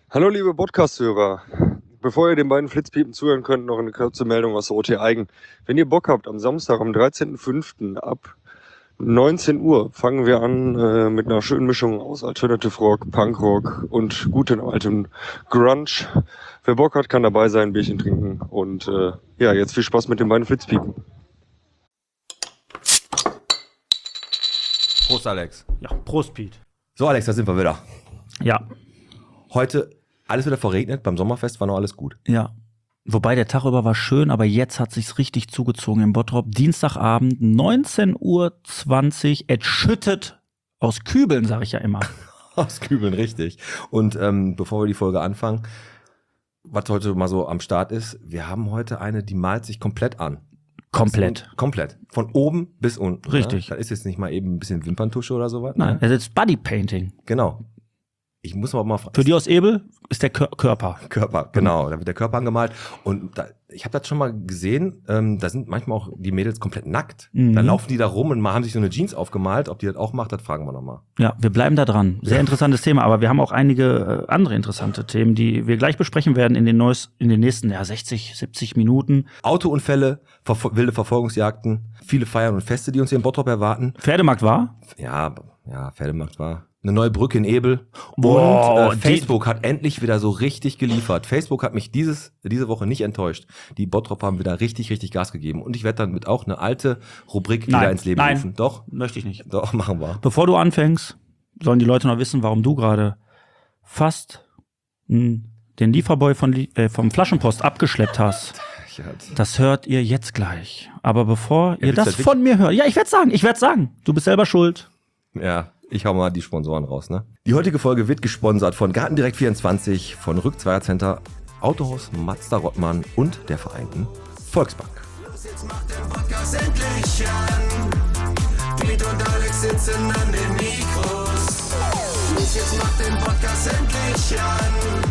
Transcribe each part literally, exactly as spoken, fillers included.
Hallo liebe Podcast-Hörer. Bevor ihr den beiden Flitzpiepen zuhören könnt, noch eine kurze Meldung aus der O T Eigen. Wenn ihr Bock habt, am Samstag, am dreizehnten fünften ab neunzehn Uhr fangen wir an äh, mit einer schönen Mischung aus Alternative Rock, Punkrock und gutem altem Grunge. Wer Bock hat, kann dabei sein, ein Bierchen trinken. Und äh, ja, jetzt viel Spaß mit den beiden Flitzpiepen. Prost, Alex. Ja, Prost, Piet. So, Alex, da sind wir wieder. Ja, Heute alles wieder verregnet. Beim Sommerfest war noch alles gut. ja. Wobei der Tag über war schön, aber jetzt hat sich's richtig zugezogen in Bottrop. Dienstagabend, neunzehn Uhr zwanzig, es schüttet aus Kübeln, sag ich ja immer. Aus Kübeln, richtig. Und ähm, bevor wir die Folge anfangen, was heute mal so am Start ist, wir haben heute eine, die malt sich komplett an. Komplett. Das ist, komplett. Von oben bis unten. Richtig. Ne? Da ist jetzt nicht mal eben ein bisschen Wimperntusche oder sowas. Nein, Ne? es ist Bodypainting. Genau. Ich muss aber mal fragen. Für die aus Ebel ist der Kör- Körper. Körper, genau. Da wird der Körper angemalt. Und da, ich habe das schon mal gesehen, ähm, da sind manchmal auch die Mädels komplett nackt. Mhm. Dann laufen die da rum und mal haben sich so eine Jeans aufgemalt. Ob die das auch macht, das fragen wir nochmal. Ja, wir bleiben da dran. Sehr interessantes Thema, aber wir haben auch einige äh, andere interessante Themen, die wir gleich besprechen werden in den, neues, in den nächsten ja, sechzig, siebzig Minuten. Autounfälle, verfol- wilde Verfolgungsjagden, viele Feiern und Feste, die uns hier in Bottrop erwarten. Pferdemarkt war? Ja, ja, Pferdemarkt war. Eine neue Brücke in Ebel. Wow, und äh, die- Facebook hat endlich wieder so richtig geliefert. Facebook hat mich dieses, diese Woche nicht enttäuscht. Die Bottrop haben wieder richtig, richtig Gas gegeben. Und ich werde dann mit auch eine alte Rubrik wieder Nein, ins Leben nein. rufen. Doch, Möchte ich nicht. doch, machen wir. Bevor du anfängst, sollen die Leute noch wissen, warum du gerade fast mh, den Lieferboy von, Lie- äh, vom Flaschenpost abgeschleppt hast. Das hört ihr jetzt gleich. Aber bevor ihr willst du das das von mir hört, ja, ich werde sagen, ich werde sagen, du bist selber schuld. Ja, ich hau mal die Sponsoren raus, ne? Die heutige Folge wird gesponsert von Gartendirekt vierundzwanzig, von Rückzweier Center, Autohaus Mazda Rottmann und der Vereinten Volksbank. Los, jetzt macht der Podcast endlich an. Piet und Alex sitzen an den Mikros. Los, jetzt macht den Podcast endlich an.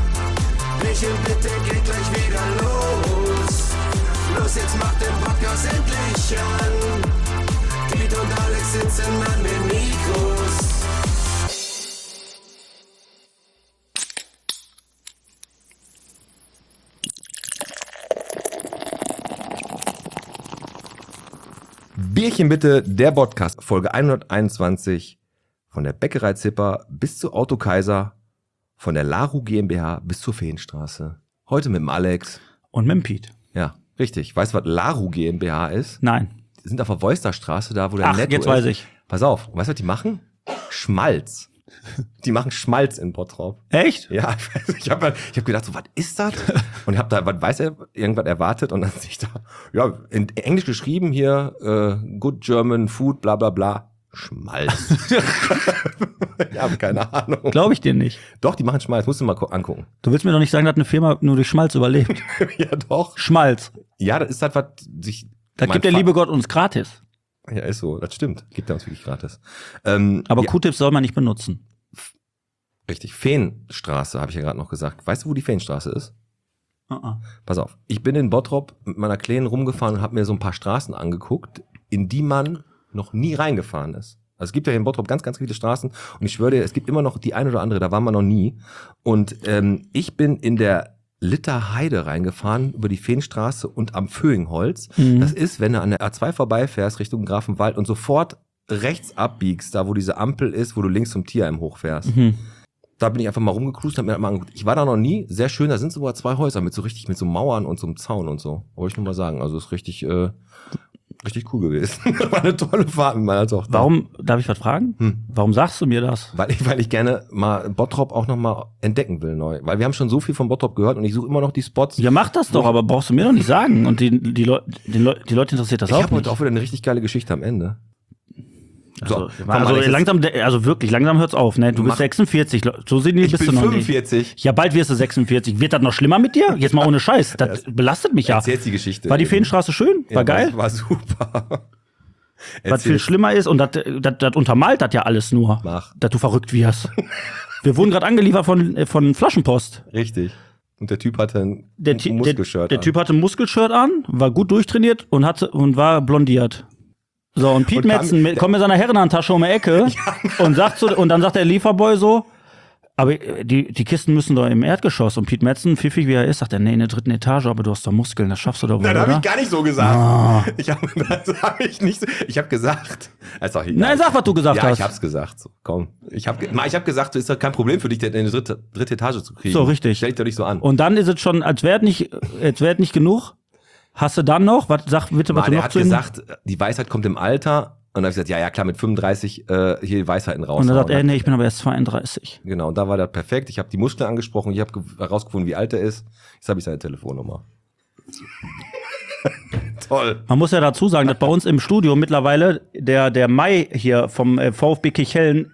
Michel, bitte geht gleich wieder los. Los, jetzt macht den Podcast endlich an. Piet und Alex sitzen an den Mikros. Bierchen bitte, der Podcast, Folge hunderteinundzwanzig, von der Bäckerei Zipper bis zu Auto Kaiser, von der Laru GmbH bis zur Feenstraße. Heute mit dem Alex. Und mit dem Piet. Ja, richtig. Weißt du, was Laru GmbH ist? Nein. Die sind auf der Voisterstraße, da wo der Ach, Netto jetzt ist. weiß ich. Pass auf, weißt du, was die machen? Schmalz. Die machen Schmalz in Bottrop. Echt? Ja, ich habe ich hab gedacht, so, was ist das? Und ich habe da, was weiß er, irgendwas erwartet und dann sehe ich da, ja, in Englisch geschrieben hier, äh, Good German Food, bla bla bla, Schmalz. Ich habe keine Ahnung. Glaube ich dir nicht. Doch, die machen Schmalz, musst du mal gu- angucken. Du willst mir doch nicht sagen, dass eine Firma nur durch Schmalz überlebt. Ja, doch. Schmalz. Ja, das ist halt, was sich... Das mein gibt der Fa- liebe Gott uns gratis. Ja, ist so, das stimmt. Gibt er uns wirklich gratis. Ähm, Aber ja, Q-Tips soll man nicht benutzen. richtig, Feenstraße, habe ich ja gerade noch gesagt. Weißt du, wo die Feenstraße ist? Uh-uh. Pass auf, ich bin in Bottrop mit meiner Kleinen rumgefahren und habe mir so ein paar Straßen angeguckt, in die man noch nie reingefahren ist. Also es gibt ja hier in Bottrop ganz, ganz viele Straßen und ich schwöre dir, es gibt immer noch die ein oder andere, da waren wir noch nie. Und ähm, ich bin in der Litterheide reingefahren, über die Feenstraße und am Föhingholz. Mhm. Das ist, wenn du an der A zwei vorbeifährst Richtung Grafenwald und sofort rechts abbiegst, da wo diese Ampel ist, wo du links zum Tierheim hochfährst. Mhm. Da bin ich einfach mal rumgecruised, hab mir das mal angeguckt. Ich war da noch nie, sehr schön, da sind sogar zwei Häuser mit so richtig, mit so Mauern und so einem Zaun und so. Wollte ich nur mal sagen, also ist richtig, äh, richtig cool gewesen. War eine tolle Fahrt mit meiner Tochter. Warum, darf ich was fragen? Hm. Warum sagst du mir das? Weil ich, weil ich gerne mal Bottrop auch noch mal entdecken will neu. Weil wir haben schon so viel von Bottrop gehört und ich suche immer noch die Spots. Ja, mach das doch, aber brauchst du mir doch nicht sagen. Und die, die, Leu die, Leu die Leute interessiert das ich auch habe nicht. heute auch wieder eine richtig geile Geschichte am Ende. Also, komm, also Alex, jetzt- langsam, also wirklich, langsam hört's auf, ne? Du Mach- bist sechsundvierzig, so sind die Ich bist bin du noch nicht. fünfundvierzig. Ja, bald wirst du sechsundvierzig. Wird das noch schlimmer mit dir? Jetzt mal ohne Scheiß. Das belastet mich ja. Erzählst die Geschichte. War die Feenstraße schön? War Ja, geil? War, war super. Was Erzähl viel es. schlimmer ist, und das, das, das untermalt das ja alles nur, Mach. dass du verrückt wirst. Wir wurden gerade angeliefert von, äh, von Flaschenpost. Richtig. Und der Typ hatte ein Der, Ty- der, Muskelshirt der an. Typ hatte ein Muskelshirt an, war gut durchtrainiert und hatte und war blondiert. So, und Piet Und kam- Metzen mit- kommt mit seiner Herrenhandtasche um die Ecke und sagt so, und dann sagt der Lieferboy so, Aber die, die Kisten müssen doch im Erdgeschoss. Und Pete Madsen, pfiffig wie er ist, sagt er, nee, in der dritten Etage, aber du hast doch Muskeln, das schaffst du doch wohl, Nein, das oder? habe ich gar nicht so gesagt. Ah. Ich habe das hab ich nicht so, ich habe gesagt. Ist auch egal. Nein, sag, was du gesagt ja, hast. ich hab's gesagt. So, komm. Ich habe ich hab gesagt, es ist doch kein Problem für dich, in die dritte, dritte Etage zu kriegen. So, richtig. Stell dich doch nicht so an. Und dann ist es schon, als wäre nicht, als wäre nicht genug. Hast du dann noch? Was, sag bitte, was Mann, du er noch hat zu ihm- gesagt, die Weisheit kommt im Alter. Und dann habe ich gesagt, ja, ja, klar, mit fünfunddreißig äh, hier die Weisheiten raus. Und dann sagt er, nee, ich bin aber erst zweiunddreißig. Genau, und da war das perfekt. Ich habe die Muskeln angesprochen, ich habe herausgefunden, wie alt er ist. Jetzt habe ich seine Telefonnummer. Toll. Man muss ja dazu sagen, dass bei uns im Studio mittlerweile der, der Mai hier vom äh, VfB Kichellen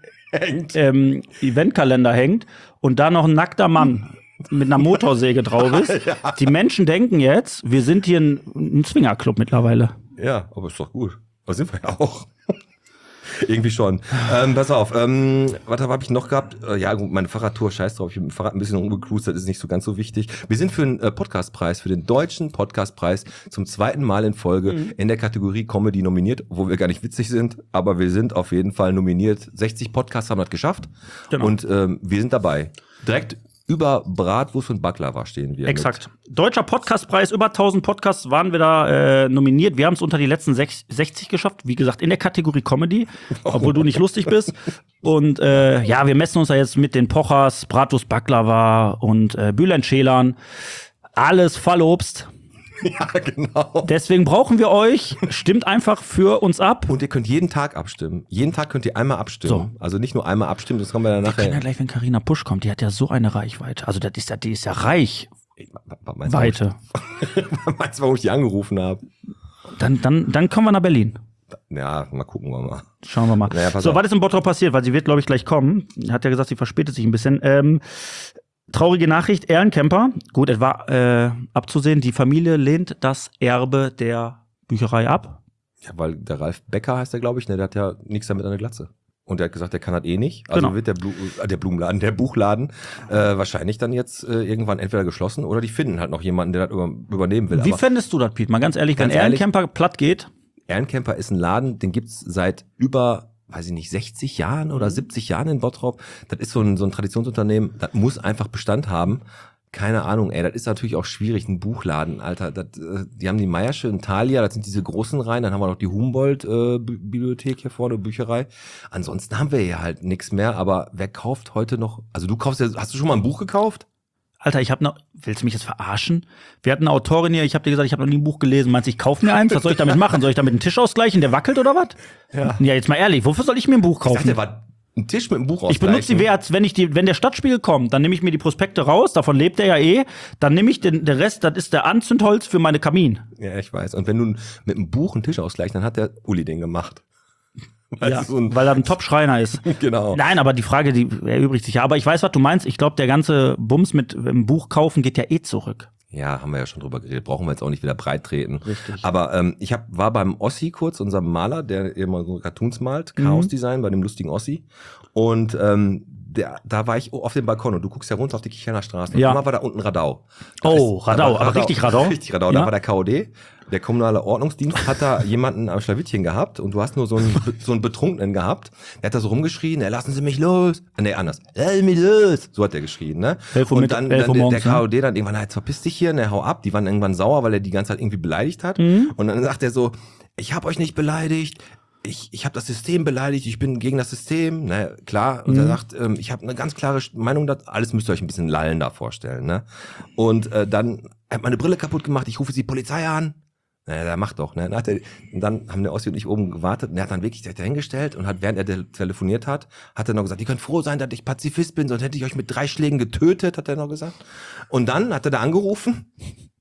ähm, Eventkalender hängt und da noch ein nackter Mann mit einer Motorsäge drauf ist. Ja. Die Menschen denken jetzt, wir sind hier ein, ein Swingerclub mittlerweile. Ja, aber ist doch gut. Das sind wir ja auch. Irgendwie schon. Ähm, pass auf, ähm, was habe ich noch gehabt? Äh, ja, gut, meine Fahrradtour, scheiß drauf, ich bin mit dem Fahrrad ein bisschen rumgecruised, das ist nicht so ganz so wichtig. Wir sind für den äh, Podcastpreis, für den deutschen Podcastpreis zum zweiten Mal in Folge mhm. in der Kategorie Comedy nominiert, wo wir gar nicht witzig sind, aber wir sind auf jeden Fall nominiert. sechzig Podcasts haben das geschafft Genau. Und ähm, wir sind dabei. Direkt über Bratwurst und Baklava stehen wir. Exakt. Mit. Deutscher Podcastpreis, über tausend Podcasts waren wir da äh, nominiert. Wir haben es unter die letzten sechzig geschafft. Wie gesagt, in der Kategorie Comedy, obwohl du nicht lustig bist. Und äh, ja, wir messen uns da jetzt mit den Pochers, Bratwurst, Baklava und äh, Bülent Ceylan. Alles Fallobst. Ja, genau. Deswegen brauchen wir euch. Stimmt einfach für uns ab. Und ihr könnt jeden Tag abstimmen. Jeden Tag könnt ihr einmal abstimmen. So. Also nicht nur einmal abstimmen, das kommen wir dann Wir nachher. können ja gleich, wenn Carina Pusch kommt, die hat ja so eine Reichweite. Also das ist ja, die ist ja reich. Meinst Weite. Du, meinst du, warum ich die angerufen habe? Dann, dann, dann kommen wir nach Berlin. Ja, mal gucken wir mal. Schauen wir mal. Naja, pass so, auf. was ist in Bottrop passiert? Weil sie wird, glaube ich, gleich kommen. Hat ja gesagt, sie verspätet sich ein bisschen. Ähm, traurige Nachricht, Ehrenkemper. Gut, es war äh, abzusehen, die Familie lehnt das Erbe der Bücherei ab. Ja, weil der Ralf Becker heißt der, glaube ich, ne, der hat ja nichts damit an der Glatze. Und der hat gesagt, der kann das eh nicht. Also Genau. wird der, Blu äh, der Blumenladen, der Buchladen äh, wahrscheinlich dann jetzt äh, irgendwann entweder geschlossen oder die finden halt noch jemanden, der das über, übernehmen will. Wie Aber fändest du das, Piet? Mal ganz ehrlich, Ganz wenn ehrlich- Ehrenkemper platt geht, Ehrenkemper ist ein Laden, den gibt's seit über, weiß ich nicht, sechzig Jahren oder siebzig Jahren in Bottrop. Das ist so ein, so ein Traditionsunternehmen, das muss einfach Bestand haben. Keine Ahnung, ey, das ist natürlich auch schwierig, ein Buchladen, Alter. Das, äh, die haben die Meiersche und Thalia, das sind diese großen Reihen, dann haben wir noch die Humboldt-Bibliothek äh, hier vorne, Bücherei. Ansonsten haben wir hier halt nichts mehr, aber wer kauft heute noch, also du kaufst ja, hast du schon mal ein Buch gekauft? Alter, ich hab noch, willst du mich jetzt verarschen? Wir hatten eine Autorin hier, ich hab dir gesagt, ich habe noch nie ein Buch gelesen. Meinst du, ich kauf mir eins? Was soll ich damit machen? Soll ich damit einen Tisch ausgleichen, der wackelt oder was? Ja. Ja, jetzt mal ehrlich, wofür soll ich mir ein Buch Ich dachte, kaufen? der war ein Tisch mit einem Buch Ich benutze die Wert, wenn ich die, wenn der Stadtspiegel kommt, dann nehme ich mir die Prospekte raus, davon lebt er ja eh, dann nehme ich den, den Rest, das ist der Anzündholz für meine Kamin. Ja, ich weiß. Und wenn du mit einem Buch einen Tisch ausgleichst, dann hat der Uli den gemacht. Weil Ja, es so ein, weil er ein Top-Schreiner ist. genau. Nein, aber die Frage, die erübrigt sich ja. Aber ich weiß, was du meinst. Ich glaube, der ganze Bums mit einem Buch kaufen geht ja eh zurück. Ja, haben wir ja schon drüber geredet. Brauchen wir jetzt auch nicht wieder breit treten. Richtig. Aber ähm, ich hab, war beim Ossi kurz, unserem Maler, der immer so Cartoons malt, Chaos Design, bei dem lustigen Ossi. Und ähm, der, da war ich auf dem Balkon und du guckst ja runter auf die Kicherner Straße. Ja. Und immer war da unten Radau. Oh, ist- Radau, da war aber richtig Radau? Richtig Radau. Ja. Da war der K O D. Der kommunale Ordnungsdienst hat da jemanden am Schlawittchen gehabt und du hast nur so einen, so einen Betrunkenen gehabt. Der hat da so rumgeschrien, ey, lassen Sie mich los. Nee, anders. Lass mich los. So hat der geschrien, ne? elf Uhr Und mit- dann, elf dann Uhr der, der morgens, ne? K O D dann irgendwann, na, jetzt verpiss dich hier, ne, hau ab. Die waren irgendwann sauer, weil er die ganze Zeit irgendwie beleidigt hat. Mhm. Und dann sagt er so, ich hab euch nicht beleidigt. Ich, ich habe das System beleidigt, ich bin gegen das System, ne, klar. Und Mhm. er sagt, ähm, ich habe eine ganz klare Meinung, das alles müsst ihr euch ein bisschen lallender vorstellen, ne? Und äh, dann er hat meine Brille kaputt gemacht, ich rufe jetzt die Polizei an. Na, der macht doch, ne? Dann, hat er, und dann haben der Ossi und ich oben gewartet und er hat dann wirklich sich dahingestellt und hat, während er te- telefoniert hat, hat er noch gesagt, ihr könnt froh sein, dass ich Pazifist bin, sonst hätte ich euch mit drei Schlägen getötet, hat er noch gesagt. Und dann hat er da angerufen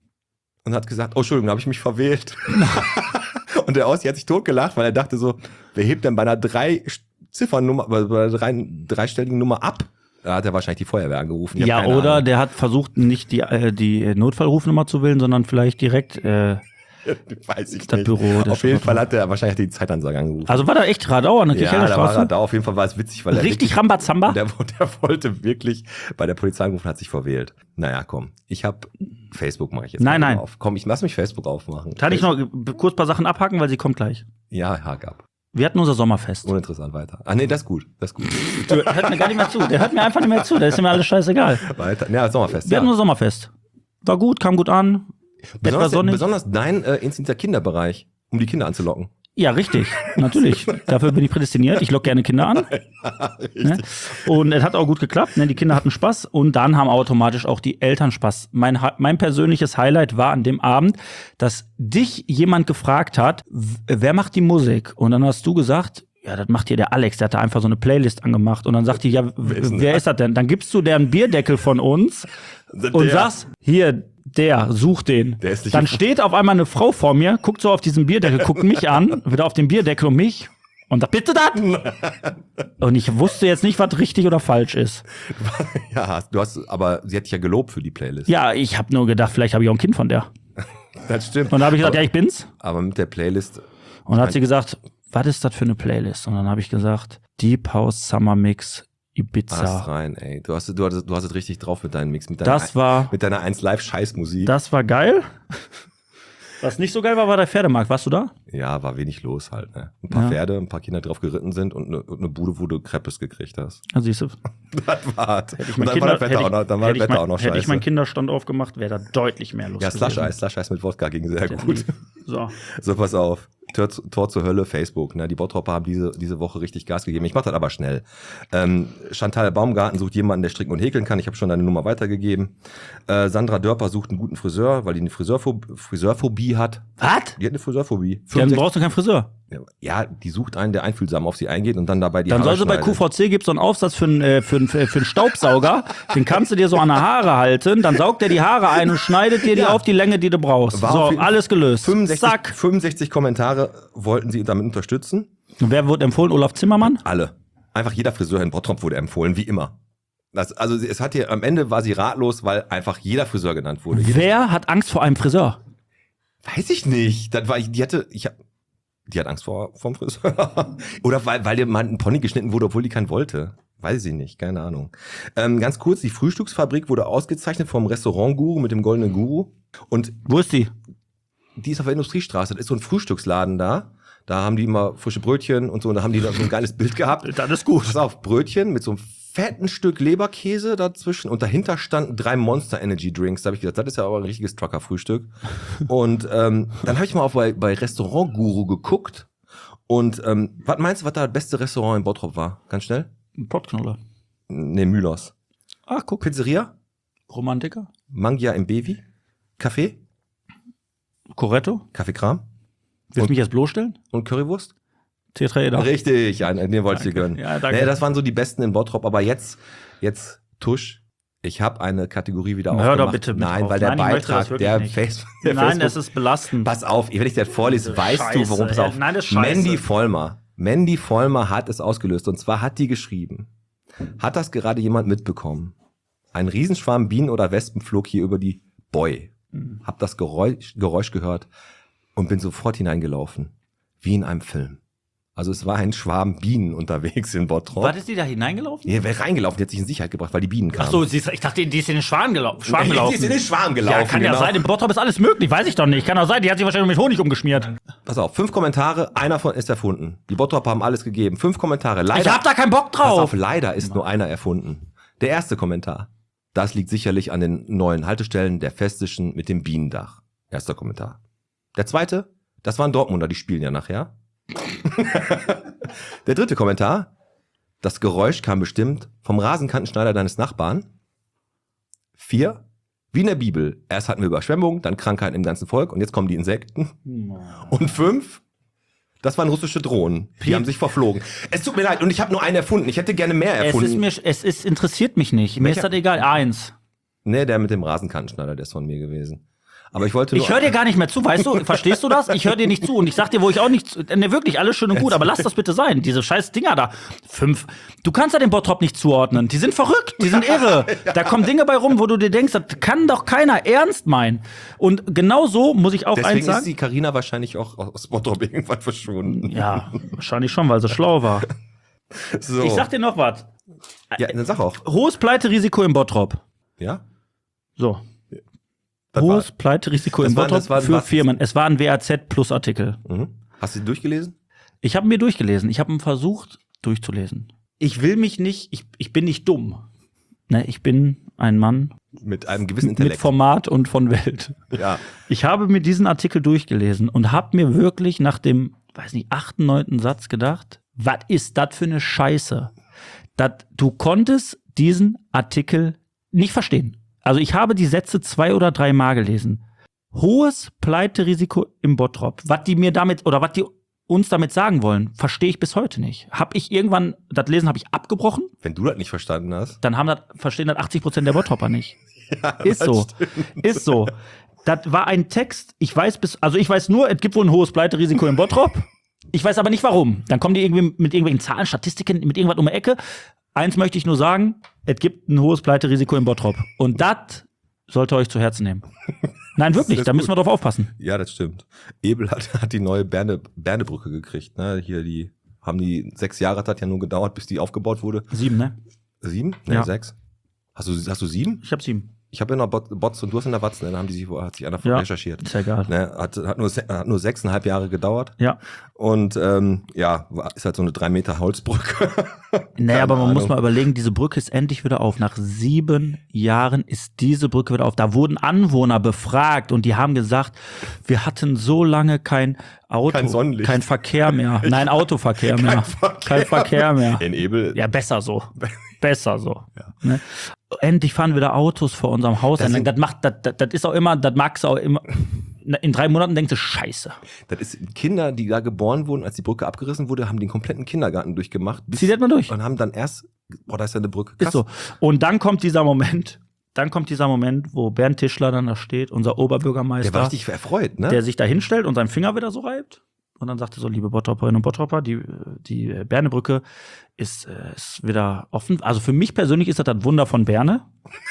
und hat gesagt, oh, Entschuldigung, da habe ich mich verwählt. Und der Ossi hat sich totgelacht, weil er dachte so, wer hebt denn bei einer drei Ziffernummer, bei einer drei, dreistelligen Nummer ab? Da hat er wahrscheinlich die Feuerwehr angerufen. Ich hab Ja, keine oder Ahnung. der hat versucht, nicht die, äh, die Notfallrufnummer zu wählen, sondern vielleicht direkt äh, Weiß ich das nicht. Büro. der Auf jeden Stadt- Fall hat er wahrscheinlich die Zeitanzeige angerufen. Also war da echt Radau an der ja, Kirchheimer da war er Straße? da. Auf jeden Fall war es witzig, weil er Richtig wirklich, Rambazamba? der, der wollte wirklich bei der Polizei angerufen, hat sich verwählt. Naja, komm. Ich habe Facebook mache ich jetzt Nein, mal nein. auf. Komm, ich lass mich Facebook aufmachen. Kann ich noch kurz ein paar Sachen abhaken, weil sie kommt gleich. Ja, hak ab. Wir hatten unser Sommerfest. Uninteressant, weiter. Ah, nee, das ist gut. Das ist gut. Der hört mir gar nicht mehr zu. Der hört mir einfach nicht mehr zu. Der ist mir alles scheißegal. Weiter. Ja, Sommerfest. Wir ja. hatten unser Sommerfest. War gut, kam gut an. Etwas Besonders, sonnig. besonders dein äh, instinter Kinderbereich, um die Kinder anzulocken. Ja, richtig. Natürlich. Dafür bin ich prädestiniert. Ich locke gerne Kinder an. Ne? Und es hat auch gut geklappt. Ne? Die Kinder hatten Spaß. Und dann haben automatisch auch die Eltern Spaß. Mein, mein persönliches Highlight war an dem Abend, dass dich jemand gefragt hat, wer macht die Musik? Und dann hast du gesagt, ja, das macht hier der Alex, der hat da einfach so eine Playlist angemacht. Und dann sagt die, ja, wer ist, wer ist das denn? Dann gibst du deren Bierdeckel von uns Der. und sagst, hier, der, such den. Der ist nicht Dann steht auf einmal eine Frau vor mir, guckt so auf diesen Bierdeckel, guckt mich an, wieder auf den Bierdeckel und mich und sagt, bitte das? Und ich wusste jetzt nicht, was richtig oder falsch ist. Ja, du hast, aber sie hat dich ja gelobt für die Playlist. Ja, ich habe nur gedacht, vielleicht habe ich auch ein Kind von der. Das stimmt. Und da habe ich gesagt, aber, ja, ich bin's. aber mit der Playlist. Und dann hat sie gesagt, was ist das für eine Playlist? Und dann habe ich gesagt, Deep House Summer Mix Ibiza. Ast rein, ey. Du hast, du, hast, du hast es richtig drauf mit deinem Mix. Mit deiner, Das war, mit deiner eins Live Scheißmusik. das war geil. Was nicht so geil war, war der Pferdemarkt. Warst du da? Ja, war wenig los halt, ne? Ein paar Ja. Pferde, ein paar Kinder drauf geritten sind und eine, und eine Bude, wo du Crepes gekriegt hast. Also siehst du, Das war's. hätte ich Und mein, dann war Kinder, das Wetter hätte auch noch, dann war ich, das hätte ich, Wetter auch mein, noch hätte ich meinen scheiße. Kinderstand aufgemacht, wäre da deutlich mehr los Ja, gewesen. Slush Eis, Slush Eis mit Wodka ging sehr gut. So. So, pass auf. Tor, Tor zur Hölle, Facebook. Ne? Die Bottropper haben diese, diese Woche richtig Gas gegeben. Ich mach das aber schnell. Ähm, Chantal Baumgarten sucht jemanden, der stricken und häkeln kann. Ich habe schon deine Nummer weitergegeben. Äh, Sandra Dörper sucht einen guten Friseur, weil die eine Friseurphobie, Friseurphobie hat. Was? Die hat eine Friseurphobie. Dann brauchst du keinen Friseur. Ja, die sucht einen, der einfühlsam auf sie eingeht und dann dabei die Dann Haare soll sie bei schneidet. Q V C, gibt's so einen Aufsatz für einen, äh, für einen, für einen Staubsauger. Den kannst du dir so an der Haare halten. Dann saugt er die Haare ein und schneidet dir die Ja. auf die Länge, die du brauchst. War auf So, jeden- alles gelöst. fünfundsechzig, Zack. fünfundsechzig Kommentare wollten sie damit unterstützen. Und wer wurde empfohlen? Olaf Zimmermann? Alle. Einfach jeder Friseur in Bottrop wurde empfohlen, wie immer. Das, also sie- es hat hier, am Ende war sie ratlos, weil einfach jeder Friseur genannt wurde. Jeder, Wer hat Angst vor einem Friseur? weiß ich nicht. Das war, ich- die hatte, ich hab, die hat Angst vor vom Friseur. Oder weil, weil dir mal ein Pony geschnitten wurde, obwohl die keinen wollte. Weiß ich nicht, keine Ahnung. Ähm, ganz kurz, die Frühstücksfabrik wurde ausgezeichnet vom Restaurant-Guru mit dem goldenen Guru. Und Wo ist die? die ist auf der Industriestraße. Das ist so ein Frühstücksladen da. Da haben die immer frische Brötchen und so. Und da haben die da so ein geiles Bild gehabt. Das ist gut. Pass auf, Brötchen mit so einem fetten Stück Leberkäse dazwischen. Und dahinter standen drei Monster Energy Drinks. Da habe ich gesagt, das ist ja aber ein richtiges Trucker-Frühstück. Und ähm, dann habe ich mal auf bei, bei Restaurant Guru geguckt. Und ähm, was meinst du, was da das beste Restaurant in Bottrop war? Ganz schnell? Ein Pottknoller. Ne, Mühlers. Ach, guck. Pizzeria? Romantiker? Mangia im Bevi? Café? Coretto? Kaffeekram? Willst Und- du mich jetzt bloßstellen? Und Currywurst? Tetraeder. Richtig, ja, den wollte ich dir Danke. gönnen. Ja, danke. Nee, das waren so die besten in Bottrop, aber jetzt, jetzt, Tusch, ich habe eine Kategorie wieder Hör aufgemacht. doch bitte mit Nein, auf. weil der Nein, ich möchte das Beitrag, wirklich der, nicht. Face, der Nein, Facebook, es ist belastend. pass auf, wenn ich dir das vorlese, Diese weißt Scheiße, du, worum es ey. auf. Nein, das ist scheiße. Mandy Vollmer, Mandy Vollmer hat es ausgelöst und zwar hat die geschrieben, hat das gerade jemand mitbekommen? Ein Riesenschwarm Bienen oder Wespen flog hier über die Boy. Mhm. Hab das Geräusch, Geräusch gehört und bin sofort hineingelaufen, wie in einem Film. Also es war ein Schwarm Bienen unterwegs in Bottrop. Was ist die da hineingelaufen? Ja, wäre reingelaufen, die hat sich in Sicherheit gebracht, weil die Bienen kamen. Ach so, sie ist, ich dachte, die ist in den Schwan, gelau Schwarm Die gelaufen. ist in den Schwarm gelaufen. Ja, kann ja genau. sein. Im Bottrop ist alles möglich. Weiß ich doch nicht. Kann auch sein. Die hat sich wahrscheinlich mit Honig umgeschmiert. Pass auf, fünf Kommentare, einer von ist erfunden. Die Bottrop haben alles gegeben. Fünf Kommentare. Leider, Ich hab da keinen Bock pass auf, drauf. leider ist nur einer erfunden. Der erste Kommentar. Das liegt sicherlich an den neuen Haltestellen der Festischen mit dem Bienendach. Erster Kommentar. Der zweite, das waren Dortmunder, die spielen ja nachher. Der dritte Kommentar. Das Geräusch kam bestimmt vom Rasenkantenschneider deines Nachbarn. Vier. Wie in der Bibel. Erst hatten wir Überschwemmung, dann Krankheiten im ganzen Volk und jetzt kommen die Insekten. Und fünf. Das waren russische Drohnen. Die Piep. haben sich verflogen. Es tut mir leid und ich habe nur einen erfunden. Ich hätte gerne mehr Es erfunden. ist mir, es ist, interessiert mich nicht. Mir Welcher? ist das egal. Eins. Nee, der mit dem Rasenkantenschneider, der ist von mir gewesen. Aber ich wollte nur... Ich höre dir gar nicht mehr zu, weißt du? Verstehst du das? Ich höre dir nicht zu und ich sag dir, wo ich auch nicht zu. Ne, wirklich, alles schön und gut, aber lass das bitte sein. Diese scheiß Dinger da. Fünf. Du kannst ja den Bottrop nicht zuordnen. Die sind verrückt, die sind irre. Da kommen Dinge bei rum, wo du dir denkst, das kann doch keiner ernst meinen. Und genau so muss ich auch Deswegen eins ist sagen. die Carina wahrscheinlich auch aus Bottrop irgendwann verschwunden. Ja, wahrscheinlich schon, weil sie schlau war. So. Ich sag dir noch was. Ja, dann sag auch. Hohes Pleiterisiko im Bottrop. Ja? So. Das Hohes war, Pleiterisiko das im war- Bottrop das war- für was- Firmen. Es war ein W A Z Plus Artikel. mhm. Hast du die durchgelesen? Ich habe mir durchgelesen. Ich habe ihn versucht durchzulesen. Ich will mich nicht, ich, ich bin nicht dumm. Ne, ich bin ein Mann Mit einem gewissen Intellekt. mit Format und von Welt. Ja. Ich habe mir diesen Artikel durchgelesen und habe mir wirklich nach dem, weiß nicht, achten, neunten Satz gedacht, was ist das für eine Scheiße? Dat, du konntest diesen Artikel nicht verstehen. Also ich habe die Sätze zwei oder drei Mal gelesen. Hohes Pleiterisiko im Bottrop. Was die mir damit, oder was die uns damit sagen wollen, verstehe ich bis heute nicht. Hab ich irgendwann, das Lesen habe ich abgebrochen, Wenn du das nicht verstanden hast. dann haben das, verstehen das achtzig Prozent der Bottropper nicht. Ja, Ist das so. stimmt. Ist so. Das war ein Text, ich weiß bis, also ich weiß nur, es gibt wohl ein hohes Pleiterisiko im Bottrop. Ich weiß aber nicht warum. Dann kommen die irgendwie mit irgendwelchen Zahlen, Statistiken, mit irgendwas um die Ecke. Eins möchte ich nur sagen, es gibt ein hohes Pleiterisiko im Bottrop. Und das sollte euch zu Herzen nehmen. Nein, wirklich, Das ist da müssen gut. wir drauf aufpassen. Ja, das stimmt. Ebel hat, hat die neue Berne, Bernebrücke gekriegt. Ne? Hier die haben die sechs Jahre, das hat ja nur gedauert, bis die aufgebaut wurde. Sieben, ne? Sieben? Nee, Ja. sechs. Hast du, hast du sieben? Ich hab sieben. Ich habe ja noch Bot- Bots und du hast in der Watz, ne? Da haben die sich, hat sich einer Ja. recherchiert. Ist ja egal. Ne? Hat, hat, nur, se- hat nur sechseinhalb Jahre gedauert. Ja. Und ähm, ja, war- ist halt so eine drei Meter Holzbrücke. Nee, Keine aber man Ahnung. muss mal überlegen, diese Brücke ist endlich wieder auf. Nach sieben Jahren ist diese Brücke wieder auf. Da wurden Anwohner befragt und die haben gesagt, wir hatten so lange kein Auto, Kein Sonnenlicht. kein Verkehr mehr. Nein, Autoverkehr mehr. Kein Verkehr mehr. In Ebel. Ja, besser so. Besser so. Ja. Ne? Endlich fahren wieder Autos vor unserem Haus. Das Das, sind- das macht, das, das, das ist auch immer, das magst du auch immer. In drei Monaten denkst du, Scheiße. Das ist Kinder, die da geboren wurden, als die Brücke abgerissen wurde, haben den kompletten Kindergarten durchgemacht. bis- Zieh das mal durch. Und haben dann erst, boah, da ist ja eine Brücke. Ist so. Und dann kommt dieser Moment, dann kommt dieser Moment, wo Bernd Tischler dann da steht, unser Oberbürgermeister, Der war richtig erfreut, ne? der sich da hinstellt und seinen Finger wieder so reibt. Und dann sagte so, liebe Bottropperinnen und Bottropper, die, die Bernebrücke ist, äh, ist wieder offen. Also für mich persönlich ist das das Wunder von Berne.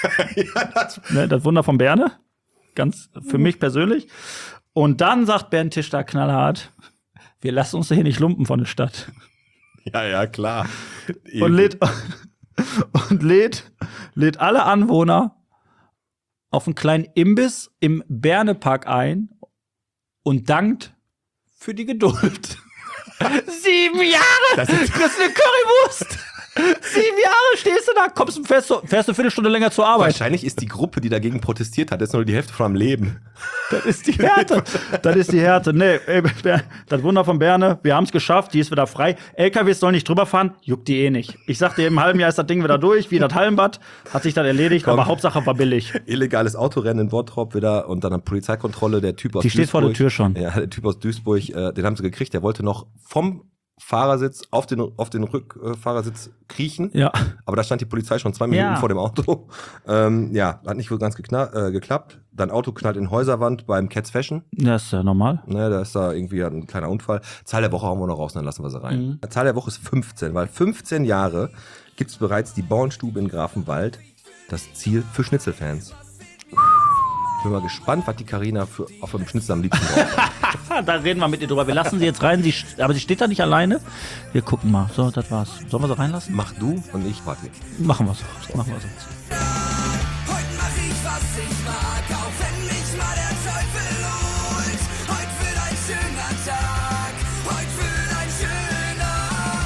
ja, das, Ne, das Wunder von Berne. Ganz für mich persönlich. Und dann sagt Bernd Tischler knallhart, wir lassen uns hier nicht lumpen von der Stadt. ja, ja, klar. Und lädt, und lädt, lädt alle Anwohner auf einen kleinen Imbiss im Bernepark ein und dankt für die Geduld. Sieben Jahre! Das Das ist- ist eine Currywurst! Sieben Jahre stehst du da, kommst und fährst, du- fährst eine Viertelstunde länger zur Arbeit. Wahrscheinlich ist die Gruppe, die dagegen protestiert hat, jetzt nur die Hälfte von am Leben. Das ist die Härte. Das ist die Härte. Nee, ey, Ber- das Wunder von Berne, wir haben es geschafft, die ist wieder frei. L K Ws sollen nicht drüber fahren, juckt die eh nicht. Ich sagte, im halben Jahr ist das Ding wieder durch, wie das Hallenbad, hat sich dann erledigt, Komm. aber Hauptsache war billig. Illegales Autorennen in Bottrop wieder und dann eine Polizeikontrolle, der Typ aus Die steht vor der Tür schon. Ja, der Typ aus Duisburg, äh, den haben sie gekriegt, der wollte noch vom Fahrersitz auf den, auf den Rückfahrersitz kriechen. Ja. Aber da stand die Polizei schon zwei Minuten Ja. vor dem Auto. Ähm, ja, hat nicht wohl ganz gekna- äh, geklappt. Dann Auto knallt in Häuserwand beim Cats Fashion. Das ist ja normal. Ne, da ist da irgendwie ein kleiner Unfall. Zahl der Woche hauen wir noch raus, dann lassen wir sie rein. Mhm. Zahl der Woche ist fünfzehn, weil fünfzehn Jahre gibt es bereits die Bauernstube in Grafenwald. Das Ziel für Schnitzelfans. Bin mal gespannt, was die Carina für auf dem Schnitzel am liebsten drauf hat. Da reden wir mit ihr drüber. Wir lassen sie jetzt rein, sie, st- aber sie steht da nicht alleine. Wir gucken mal. So, das war's. Sollen wir sie reinlassen? Mach du und ich warte. Machen wir so. Machen wir so. Heute mach ich, was ich mag, auch wenn mich mal der Teufel holt. Heute wird ein schöner Tag, heute wird ein schöner.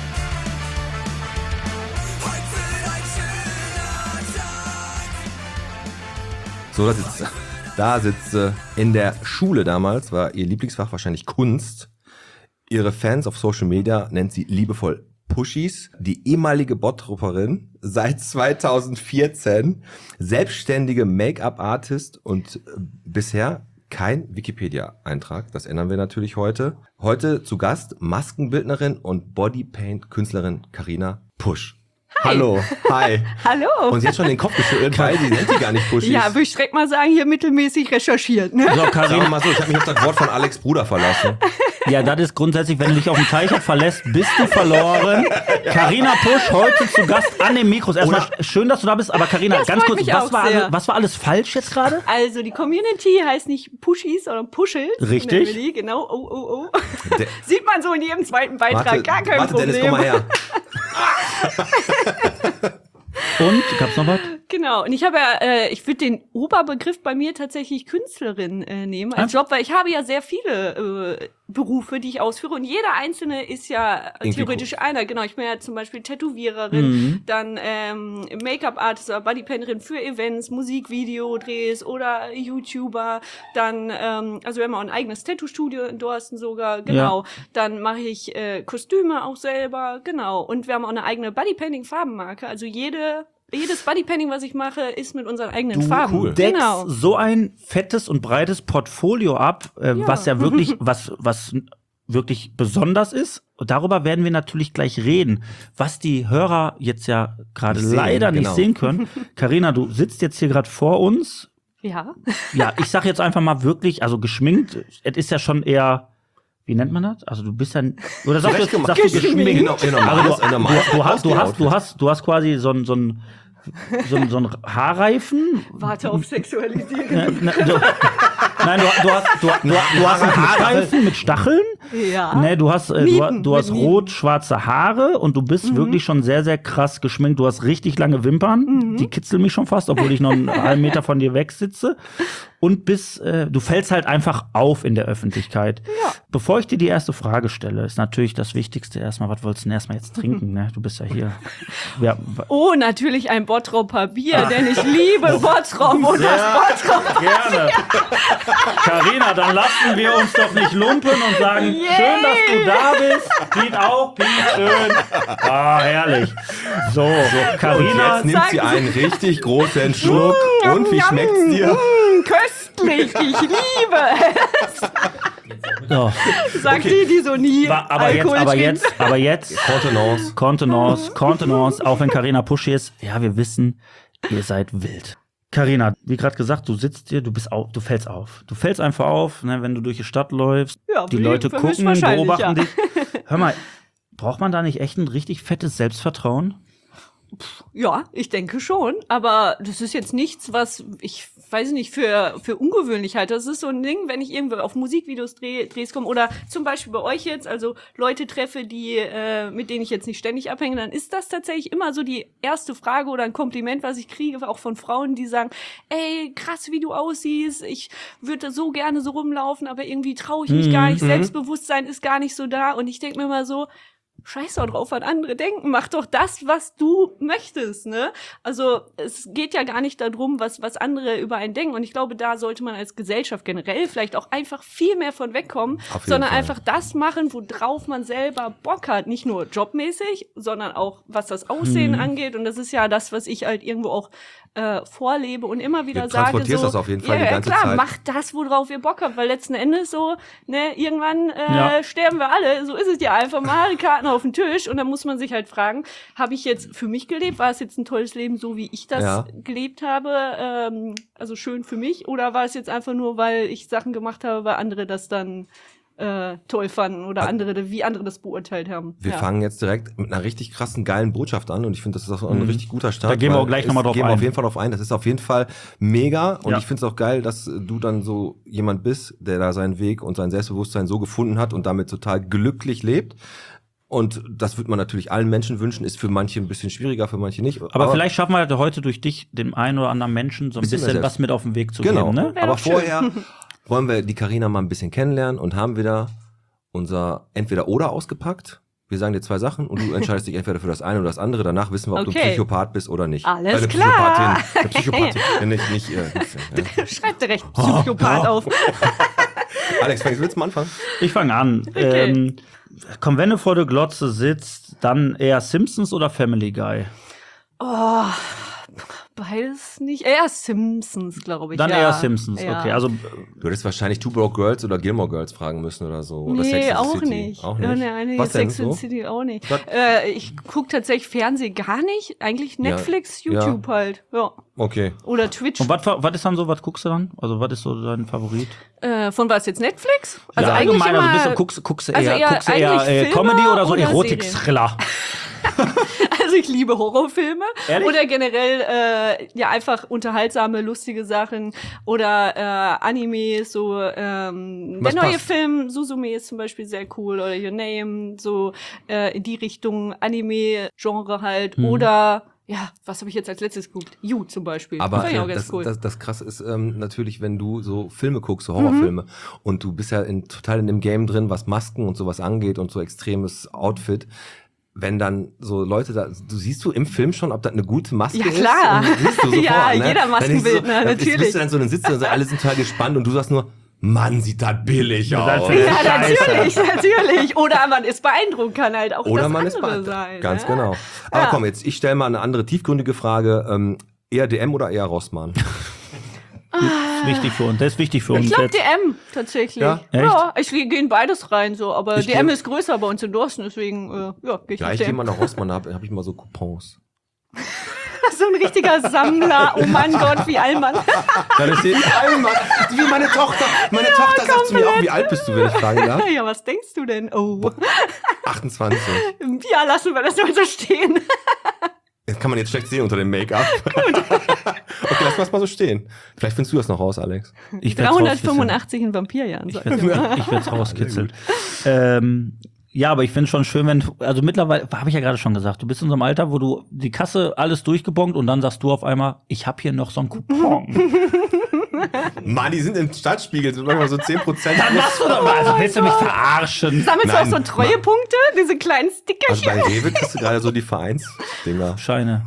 Heute wird ein schöner Tag. So, da sitzt sie. Da sitzt sie. In der Schule damals war ihr Lieblingsfach wahrscheinlich Kunst. Ihre Fans auf Social Media nennt sie liebevoll Pushis. Die ehemalige Bottropperin, seit zweitausendvierzehn selbstständige Make-up-Artist und äh, bisher kein Wikipedia-Eintrag. Das ändern wir natürlich heute. Heute zu Gast Maskenbildnerin und Bodypaint-Künstlerin Carina Pusch. Hallo, hi. Hallo. Und sie hat schon den Kopf geschüttelt, weil sie nennt die gar nicht Pushis. Ja, würde ich direkt mal sagen, hier mittelmäßig recherchiert. Ne? So, Sagen wir Karin. mal so, ich habe mich auf das Wort von Alex Bruder verlassen. Ja, das ist grundsätzlich, wenn du dich auf den Teichert verlässt, bist du verloren. Carina Pusch, heute zu Gast an den Mikros. Erstmal schön, dass du da bist, aber Carina, Das ganz freut kurz, mich was auch war, sehr. alles, was war alles falsch jetzt gerade? Also die Community heißt nicht Pushis, sondern Puschels. Richtig. nennen wir die, genau. Oh, oh, oh. Der- Sieht man so in jedem zweiten Beitrag, Warte, gar kein warte Problem. Dennis, komm mal her. Und, gab's noch was? Genau. Und ich habe ja, äh, ich würde den Oberbegriff bei mir tatsächlich Künstlerin äh, nehmen als Job, weil ich habe ja sehr viele äh, Berufe, die ich ausführe. Und jeder einzelne ist ja Irgendwie theoretisch einer. Genau, ich bin ja zum Beispiel Tätowiererin, Mhm. dann ähm, Make-up-Artist oder Bodypainterin für Events, Musikvideodrehs oder YouTuber. Dann, ähm, also wir haben auch ein eigenes Tattoo-Studio in Dorsten sogar, genau. Dann mache ich äh, Kostüme auch selber, genau. Und wir haben auch eine eigene Bodypainting-Farbenmarke. Also jede Jedes Bodypainting, was ich mache, ist mit unseren eigenen Du Farben. cool. deckst Genau. so ein fettes und breites Portfolio ab, äh, Ja. was ja wirklich, was, was wirklich besonders ist. Und darüber werden wir natürlich gleich reden. Was die Hörer jetzt ja gerade Nicht sehen, leider nicht genau. sehen können. Carina, du sitzt jetzt hier gerade vor uns. Ja. Ja, ich sag jetzt einfach mal wirklich, also geschminkt, es ist ja schon eher, wie nennt man das? Also du bist ja, oder sagst du, Zurechtgemacht. sagst du geschminkt? Genau, in normales- Also du, in normales du, du, hast, du, hast, Outfit. du, hast, du hast quasi so ein, so ein, so ein, so ein Haarreifen. Warte auf Sexualisierung. Äh, ne, du, nein, du, du hast, du, du, du hast einen Haarreifen mit Stacheln. Ja. Ne, du hast, äh, du, Nieten, du hast mit Nieten. rot-schwarze Haare und du bist wirklich schon sehr, sehr krass geschminkt. Du hast richtig lange Wimpern. Die kitzeln mich schon fast, obwohl ich noch einen halben Meter von dir weg sitze. Und bis, äh, du fällst halt einfach auf in der Öffentlichkeit. Ja. Bevor ich dir die erste Frage stelle, ist natürlich das Wichtigste erstmal, was wolltest du denn erstmal jetzt trinken? Ne? Du bist ja hier. Ja, Oh, natürlich ein Bottroper Bier, denn ich liebe Bottrop und das Bottrop. Gerne. Carina, dann lassen wir uns doch nicht lumpen und sagen, Yay. schön, dass du da bist. Piet auch, Piet, schön. Ah, herrlich. So, Carina, Jetzt nimmt sie einen richtig großen Schluck. Und wie Yum, schmeckt's dir? Mm, köstlich, ich liebe es. so. Sagt die, die so nie Wa- aber jetzt, Alkohol aber trinkt. jetzt, aber jetzt, Contenance. Kontenance, Kontenance, auch wenn Carina pushy ist. Ja, wir wissen, ihr seid wild. Carina, wie gerade gesagt, du sitzt hier, du bist auf, du fällst auf. Du fällst einfach auf, ne, wenn du durch die Stadt läufst. Ja, die für- Leute für mich gucken, wahrscheinlich, beobachten ja. dich. Hör mal, braucht man da nicht echt ein richtig fettes Selbstvertrauen? Ja, ich denke schon, aber das ist jetzt nichts, was ich weiß nicht, für, für ungewöhnlich halte. Das ist so ein Ding, wenn ich irgendwo auf Musikvideos dreh, Drehs komme oder zum Beispiel bei euch jetzt, also Leute treffe, die, äh, mit denen ich jetzt nicht ständig abhänge, dann ist das tatsächlich immer so die erste Frage oder ein Kompliment, was ich kriege, auch von Frauen, die sagen, ey, krass, wie du aussiehst, ich würde so gerne so rumlaufen, aber irgendwie traue ich mich gar nicht, Selbstbewusstsein ist gar nicht so da und ich denke mir immer so, scheiß doch drauf, was andere denken. Mach doch das, was du möchtest, ne? Also, es geht ja gar nicht darum, was, was andere über einen denken. Und ich glaube, da sollte man als Gesellschaft generell vielleicht auch einfach viel mehr von wegkommen, Auf jeden sondern Fall. einfach das machen, worauf man selber Bock hat. Nicht nur jobmäßig, sondern auch, was das Aussehen angeht. Und das ist ja das, was ich halt irgendwo auch äh, vorlebe und immer wieder Du sage. transportierst So, das auf jeden Fall ja, die ganze ja, klar, Zeit. macht das, worauf ihr Bock habt, weil letzten Endes so, ne, irgendwann äh, Ja. sterben wir alle. So ist es ja einfach mal, die Karten auf den Tisch und dann muss man sich halt fragen, habe ich jetzt für mich gelebt? War es jetzt ein tolles Leben, so wie ich das Ja. gelebt habe? Ähm, also schön für mich? Oder war es jetzt einfach nur, weil ich Sachen gemacht habe, weil andere das dann äh, toll fanden oder andere, wie andere das beurteilt haben? Wir ja. fangen jetzt direkt mit einer richtig krassen, geilen Botschaft an und ich finde, das ist auch ein Mhm. richtig guter Start. Da gehen wir weil auch gleich es- noch mal drauf gehen wir ein. auf jeden Fall drauf ein. Das ist auf jeden Fall mega und Ja. ich finde es auch geil, dass du dann so jemand bist, der da seinen Weg und sein Selbstbewusstsein so gefunden hat und damit total glücklich lebt. Und das würde man natürlich allen Menschen wünschen, ist für manche ein bisschen schwieriger, für manche nicht. Aber, vielleicht schaffen wir halt heute durch dich, dem einen oder anderen Menschen, so ein Bisschen bisschen, mehr was mit auf den Weg zu Genau, geben. Ne? Wär aber doch schön. vorher wollen wir die Carina mal ein bisschen kennenlernen und haben wieder unser Entweder-Oder ausgepackt. Wir sagen dir zwei Sachen und du entscheidest dich entweder für das eine oder das andere. Danach wissen wir, ob du Okay. Psychopath bist oder nicht. Alles eine klar. Psychopathin. Eine Psychopathin. Ja, nicht, nicht, äh, nicht, ja. Schreibt direkt Psychopath auf. Alex, fängst willst du mal anfangen? Ich fange an. Okay. Ähm, komm, wenn du vor der Glotze sitzt, dann eher Simpsons oder Family Guy? Oh, beides nicht. Eher Simpsons, glaube ich. Dann ja. eher Simpsons, Ja. okay. Also Du hättest wahrscheinlich Two Broke Girls oder Gilmore Girls fragen müssen oder so. Oder Sex Nee, and the auch City. nicht. Auch Ja, nicht. nee, nee, Was denn Sex and so? the City auch nicht. Was? Äh, ich gucke tatsächlich Fernsehen gar nicht. Eigentlich Ja, Netflix, ja. YouTube halt. Ja. Okay. Oder Twitch. und was was ist dann so, was guckst du dann? Also was ist so dein Favorit? Äh, von was jetzt Netflix? Also ja, eigentlich allgemein, immer, also bist du, guckst, guckst du also eher, eher guckst du eher eigentlich äh, Filme Comedy oder so oder Erotik-Thriller? also ich liebe Horrorfilme. Ehrlich? Oder generell äh, ja einfach unterhaltsame, lustige Sachen oder äh, Animes, so ähm, Was der neue passt? Film Suzume ist zum Beispiel sehr cool oder Your Name, so äh, in die Richtung Anime-Genre halt Mhm. oder ja, was habe ich jetzt als letztes geguckt? You zum Beispiel. Aber Fand ich auch äh, ganz das, cool. das, das Krasse ist ähm, natürlich, wenn du so Filme guckst, so Horrorfilme, mhm. und du bist ja in, total in dem Game drin, was Masken und sowas angeht und so extremes Outfit. Wenn dann so Leute da, du siehst du im Film schon, ob das eine gute Maske ist? Ja, klar. Und siehst du sofort, ja, ne? jeder Maskenbildner, so, natürlich. Jetzt bist du dann so, dann sitzt du und so, alle sind total gespannt und du sagst nur, Mann, sieht das billig aus. Ja, natürlich, natürlich. Oder man ist beeindruckt, kann halt auch Oder das man andere ist beeindruckt. sein. Ganz ja? genau. Aber ja. komm, jetzt, ich stelle mal eine andere tiefgründige Frage. Ähm, eher D M oder eher Rossmann? Das ist wichtig für uns. Das ist wichtig für uns. Ich glaube jetzt. D M tatsächlich. Ja? Ja, ich gehe in beides rein so, aber Ich D M geh- ist größer bei uns in Dorsten, deswegen äh, ja, gehe ich Ja, auf ich D gehe M. mal nach Rossmann, da habe hab ich mal so Coupons. So ein richtiger Sammler. Oh mein Gott, wie Allmann. Ja, das ist Allmann, wie meine Tochter. Meine Tochter sagt zu mir auch, wie alt bist du, wenn ich fragen darf? Ja, was denkst du denn? Oh. achtundzwanzig. Ja, lassen wir das mal so stehen. Das kann man jetzt schlecht sehen unter dem Make-up. Okay, lass mal so stehen. Vielleicht findest du das noch raus, Alex. Ich werd's dreihundertfünfundachtzig in Vampirjahren. Ich sag werde ich mal. ich werd's rauskitzeln. Ähm, ja, aber ich finde schon schön, wenn, also mittlerweile, habe ich ja gerade schon gesagt, du bist in so einem Alter, wo du die Kasse alles durchgebongt und dann sagst du auf einmal, ich habe hier noch so einen Coupon. Mann, die sind im Stadtspiegel, sind manchmal so zehn Prozent. Dann machst du doch mal, also willst du mich verarschen? Sammelst du Nein, auch so Treuepunkte? Diese kleinen Also Stickerchen? bei Rewe kriegst du gerade so die Vereinsdinger. Scheine.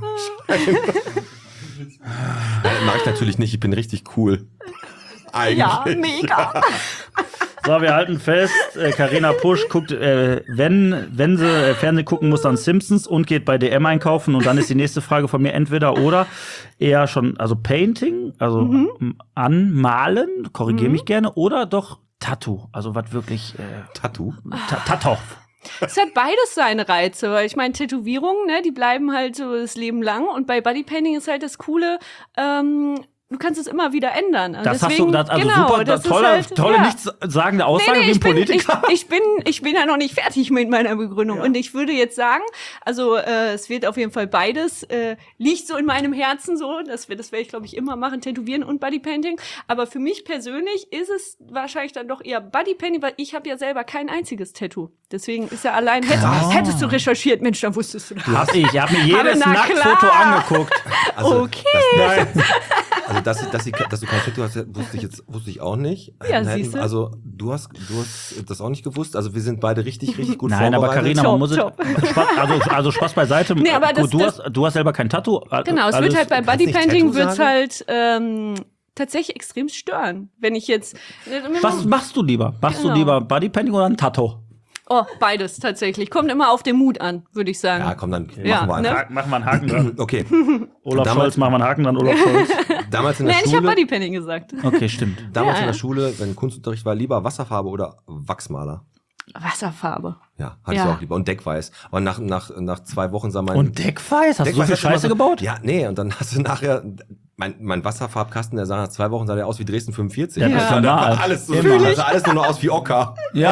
Nein, mag ich natürlich nicht, ich bin richtig cool. Eigentlich. Ja, mega. So, wir halten fest, äh, Carina Pusch guckt, äh, wenn, wenn sie äh, Fernsehen gucken muss, dann Simpsons und geht bei D M einkaufen. Und dann ist die nächste Frage von mir entweder oder eher schon, also Painting, also mhm. anmalen, korrigiere Mhm. mich gerne, oder doch Tattoo, also was wirklich, äh, Tattoo. Ta Tattoo. Es hat beides seine Reize, weil ich meine, Tätowierungen, ne, die bleiben halt so das Leben lang. Und bei Bodypainting ist halt das Coole, ähm, du kannst es immer wieder ändern. Und Das deswegen, hast du, das, also genau, super, das tolle, ist halt, tolle ja. nichtssagende Aussage Nee, nee, wie ein ich bin, ich, Politiker. ich bin, ich bin ja noch nicht fertig mit meiner Begründung. Ja. Und ich würde jetzt sagen, also äh, es wird auf jeden Fall beides, äh, liegt so in meinem Herzen so, das, wir- das werde ich, glaube ich, immer machen, Tätowieren und Bodypainting. Aber für mich persönlich ist es wahrscheinlich dann doch eher Bodypainting, weil ich habe ja selber kein einziges Tattoo. Deswegen ist ja allein, hättest, hättest du recherchiert, Mensch, dann wusstest du das. Hab ich, ich habe mir Aber jedes na Nacktfoto klar. angeguckt. Also, Okay. Das, also, dass, sie- dass, sie, dass du kein Tattoo hast, wusste ich jetzt wusste ich auch nicht. Ja, Nein, siehste. Also, du hast, du hast das auch nicht gewusst. Also, wir sind beide richtig, richtig gut Nein, aber vorbereitet. Carina, man Top, muss es, top. Spaß, also, also Spaß beiseite. Nee, aber das- du, das- hast, du hast selber kein Tattoo. Genau, es Alles- wird halt bei kannst nicht Bodypainting Tattoo wird's sagen? halt ähm, tatsächlich extrem stören. Wenn ich jetzt. Was machst du lieber? Machst Genau. du lieber Bodypainting oder ein Tattoo? Oh, beides tatsächlich. Kommt immer auf den Mut an, würde ich sagen. Ja, komm, dann Ja, machen wir ne? einfach. Machen wir einen Haken dran. Okay. Olaf Damals- Scholz, machen wir einen Haken dran, Olaf Scholz. Damals in der Nein, ich habe Schule, Bodypainting gesagt. Okay, stimmt. damals Ja, in der ja. Schule, wenn Kunstunterricht war, lieber Wasserfarbe oder Wachsmaler. Wasserfarbe. Ja, hatte Ja. ich auch lieber. Und Deckweiß. Aber nach, nach, nach zwei Wochen sah mein... Und Deckweiß? Hast du so Deckweiß viel hat immer Scheiße gebaut? Ja, nee, und dann hast du nachher... Mein, mein Wasserfarbkasten, der sah nach zwei Wochen sah der aus wie Dresden fünfundvierzig. Ja, das Das ist sah normal. einfach alles, so, Immer. das sah alles nur noch aus wie Ocker. Ja.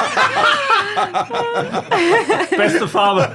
Beste Farbe.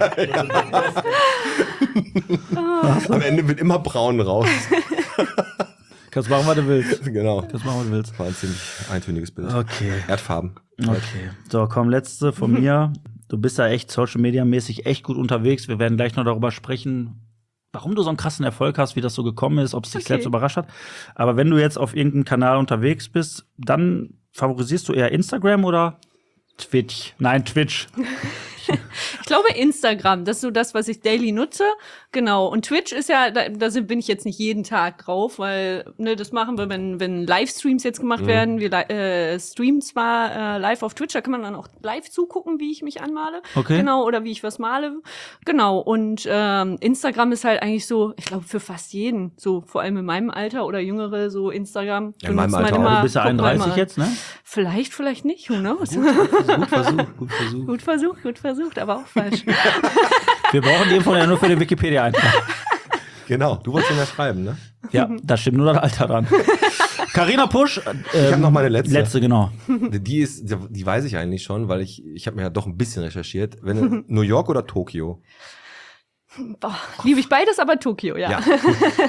Am Ende wird immer braun raus. Kannst machen, was du willst. Genau. Kannst machen, was du willst. War ein ziemlich eintöniges Bild. Okay. Erdfarben. Okay. So, komm, letzte von mir. Du bist ja echt Social Media mäßig echt gut unterwegs. Wir werden gleich noch darüber sprechen, warum du so einen krassen Erfolg hast, wie das so gekommen ist, ob es dich Okay. selbst überrascht hat. Aber wenn du jetzt auf irgendeinem Kanal unterwegs bist, dann favorisierst du eher Instagram oder Twitch? Nein, Twitch. Ich glaube Instagram, das ist so das, was ich daily nutze. Genau. Und Twitch ist ja, da, da sind, bin ich jetzt nicht jeden Tag drauf, weil ne, das machen wir, wenn, wenn Livestreams jetzt gemacht Mhm. werden. Wir li- äh, streamen zwar äh, live auf Twitch, da kann man dann auch live zugucken, wie ich mich anmale. Okay. Genau, oder wie ich was male. Genau. Und ähm, Instagram ist halt eigentlich so, ich glaube, für fast jeden, so vor allem in meinem Alter oder Jüngere, so Instagram. Ja, in meinem benutzt man Alter auch. immer, Du bist ja guckt man einunddreißig mal. jetzt, ne? Vielleicht, vielleicht nicht, who knows? Gut versucht, gut versucht. Gut versucht, gut versucht, aber auch falsch. Wir brauchen die Info ja nur für den Wikipedia-Eintrag. Genau, du wolltest ihn ja schreiben, ne? Ja, da stimmt nur das Alter dran. Carina Pusch. Ähm, Ich hab noch meine letzte. Letzte, genau. Die ist, die weiß ich eigentlich schon, weil ich, ich habe mir ja doch ein bisschen recherchiert. Wenn New York oder Tokio? Boah, liebe ich beides, aber Tokio, ja. Ja. Gut.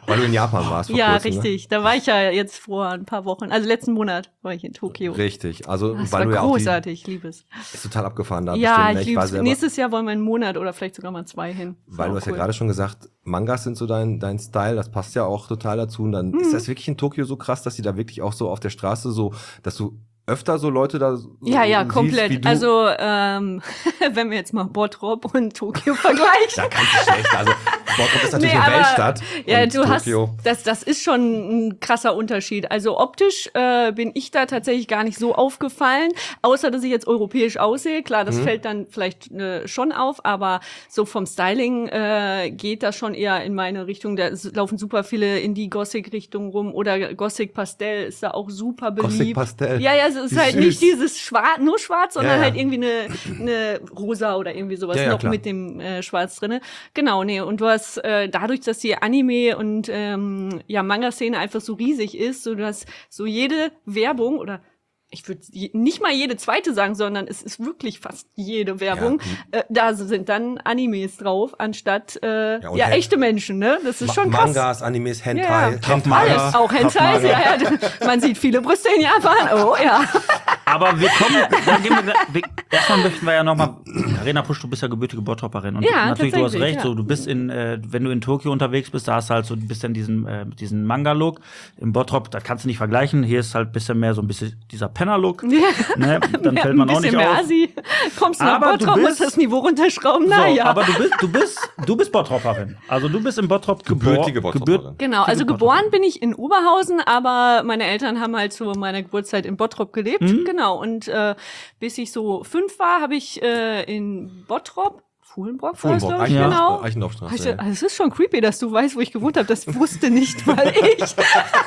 Weil du in Japan warst vor Ja, kurzem, richtig. Da war ich ja jetzt vor ein paar Wochen, also letzten Monat war ich in Tokio. Ne? Richtig. Also, Das weil war du ja auch die, großartig, ich liebe es. ist total abgefahren da. Ja, bestimmt, ne? ich war liebe es. selber, Nächstes Jahr wollen wir einen Monat oder vielleicht sogar mal zwei hin. Weil Auch du hast ja cool. gerade schon gesagt, Mangas sind so dein, dein Style, das passt ja auch total dazu. Und dann ist das wirklich in Tokio so krass, dass die da wirklich auch so auf der Straße so, dass du öfter so Leute da so Ja, ja, siehst, komplett. wie du. Also, ähm, wenn wir jetzt mal Bottrop und Tokio vergleichen. Da kannst du schlecht. Also, Bottrop ist natürlich Nee, eine aber- Weltstadt. Ja, und du Tokio. hast, das, das ist schon ein krasser Unterschied. Also optisch äh, bin ich da tatsächlich gar nicht so aufgefallen, außer dass ich jetzt europäisch aussehe. Klar, das Mhm. fällt dann vielleicht äh, schon auf, aber so vom Styling äh, geht das schon eher in meine Richtung. Da ist, laufen super viele in die Gothic-Richtung rum oder Gothic-Pastell ist da auch super beliebt. Gothic-Pastell. Ja, ja, es ist Wie halt süß. nicht dieses Schwarz, nur schwarz, sondern Ja, ja. halt irgendwie eine, eine rosa oder irgendwie sowas Ja, ja, noch klar. mit dem äh, Schwarz drinne. Genau, nee, und du hast äh, dadurch, dass die Anime und ähm, ja Manga-Szene einfach so riesig ist, so du hast so jede Werbung oder ich würde nicht mal jede zweite sagen, sondern es ist wirklich fast jede Werbung. Ja. Äh, da sind dann Animes drauf, anstatt äh, Ja, ja, und Hen- echte Menschen, ne? Das ist Ma- schon krass. Mangas, Animes, Hentai. Ja, ja. Krav Hentai. Maga. Alles, auch Krav Hentai, Maga. ja, ja. Man sieht viele Brüste in Japan. Oh ja. Aber wir kommen, dann gehen wir, gleich- wir erstmal möchten wir ja nochmal, Arena Pusch, du bist ja gebürtige Bottropperin. Und Ja, natürlich, du hast tatsächlich, recht, ja. so, du bist in, äh, wenn du in Tokio unterwegs bist, da hast du halt so ein bisschen diesen, äh, diesen Manga-Look. Im Bottrop, da kannst du nicht vergleichen. Hier ist halt ein bisschen mehr so ein bisschen dieser Penner-Look. Ne? Dann fällt man ein auch nicht bisschen mehr auf. Assi. Kommst du nach Aber du Bottrop, bist- musst das Niveau runterschrauben. So, Naja. aber du bist, du bist, du bist Bottropperin. Also du bist in Bottrop Gebürtige gebor- Bottroperin. gebürt- Genau, also Bottrop. geboren bin ich in Oberhausen, aber meine Eltern haben halt zu meiner Geburtszeit in Bottrop gelebt. Mhm. Genau, und äh, bis ich so fünf war, habe ich äh, in Bottrop, Fuhlenbrock, war das, Fuhlenbrock, glaub ich, Ja. genau. Eichendorffstraße. Also, also es ist schon creepy, dass du weißt, wo ich gewohnt habe. Das wusste nicht mal ich.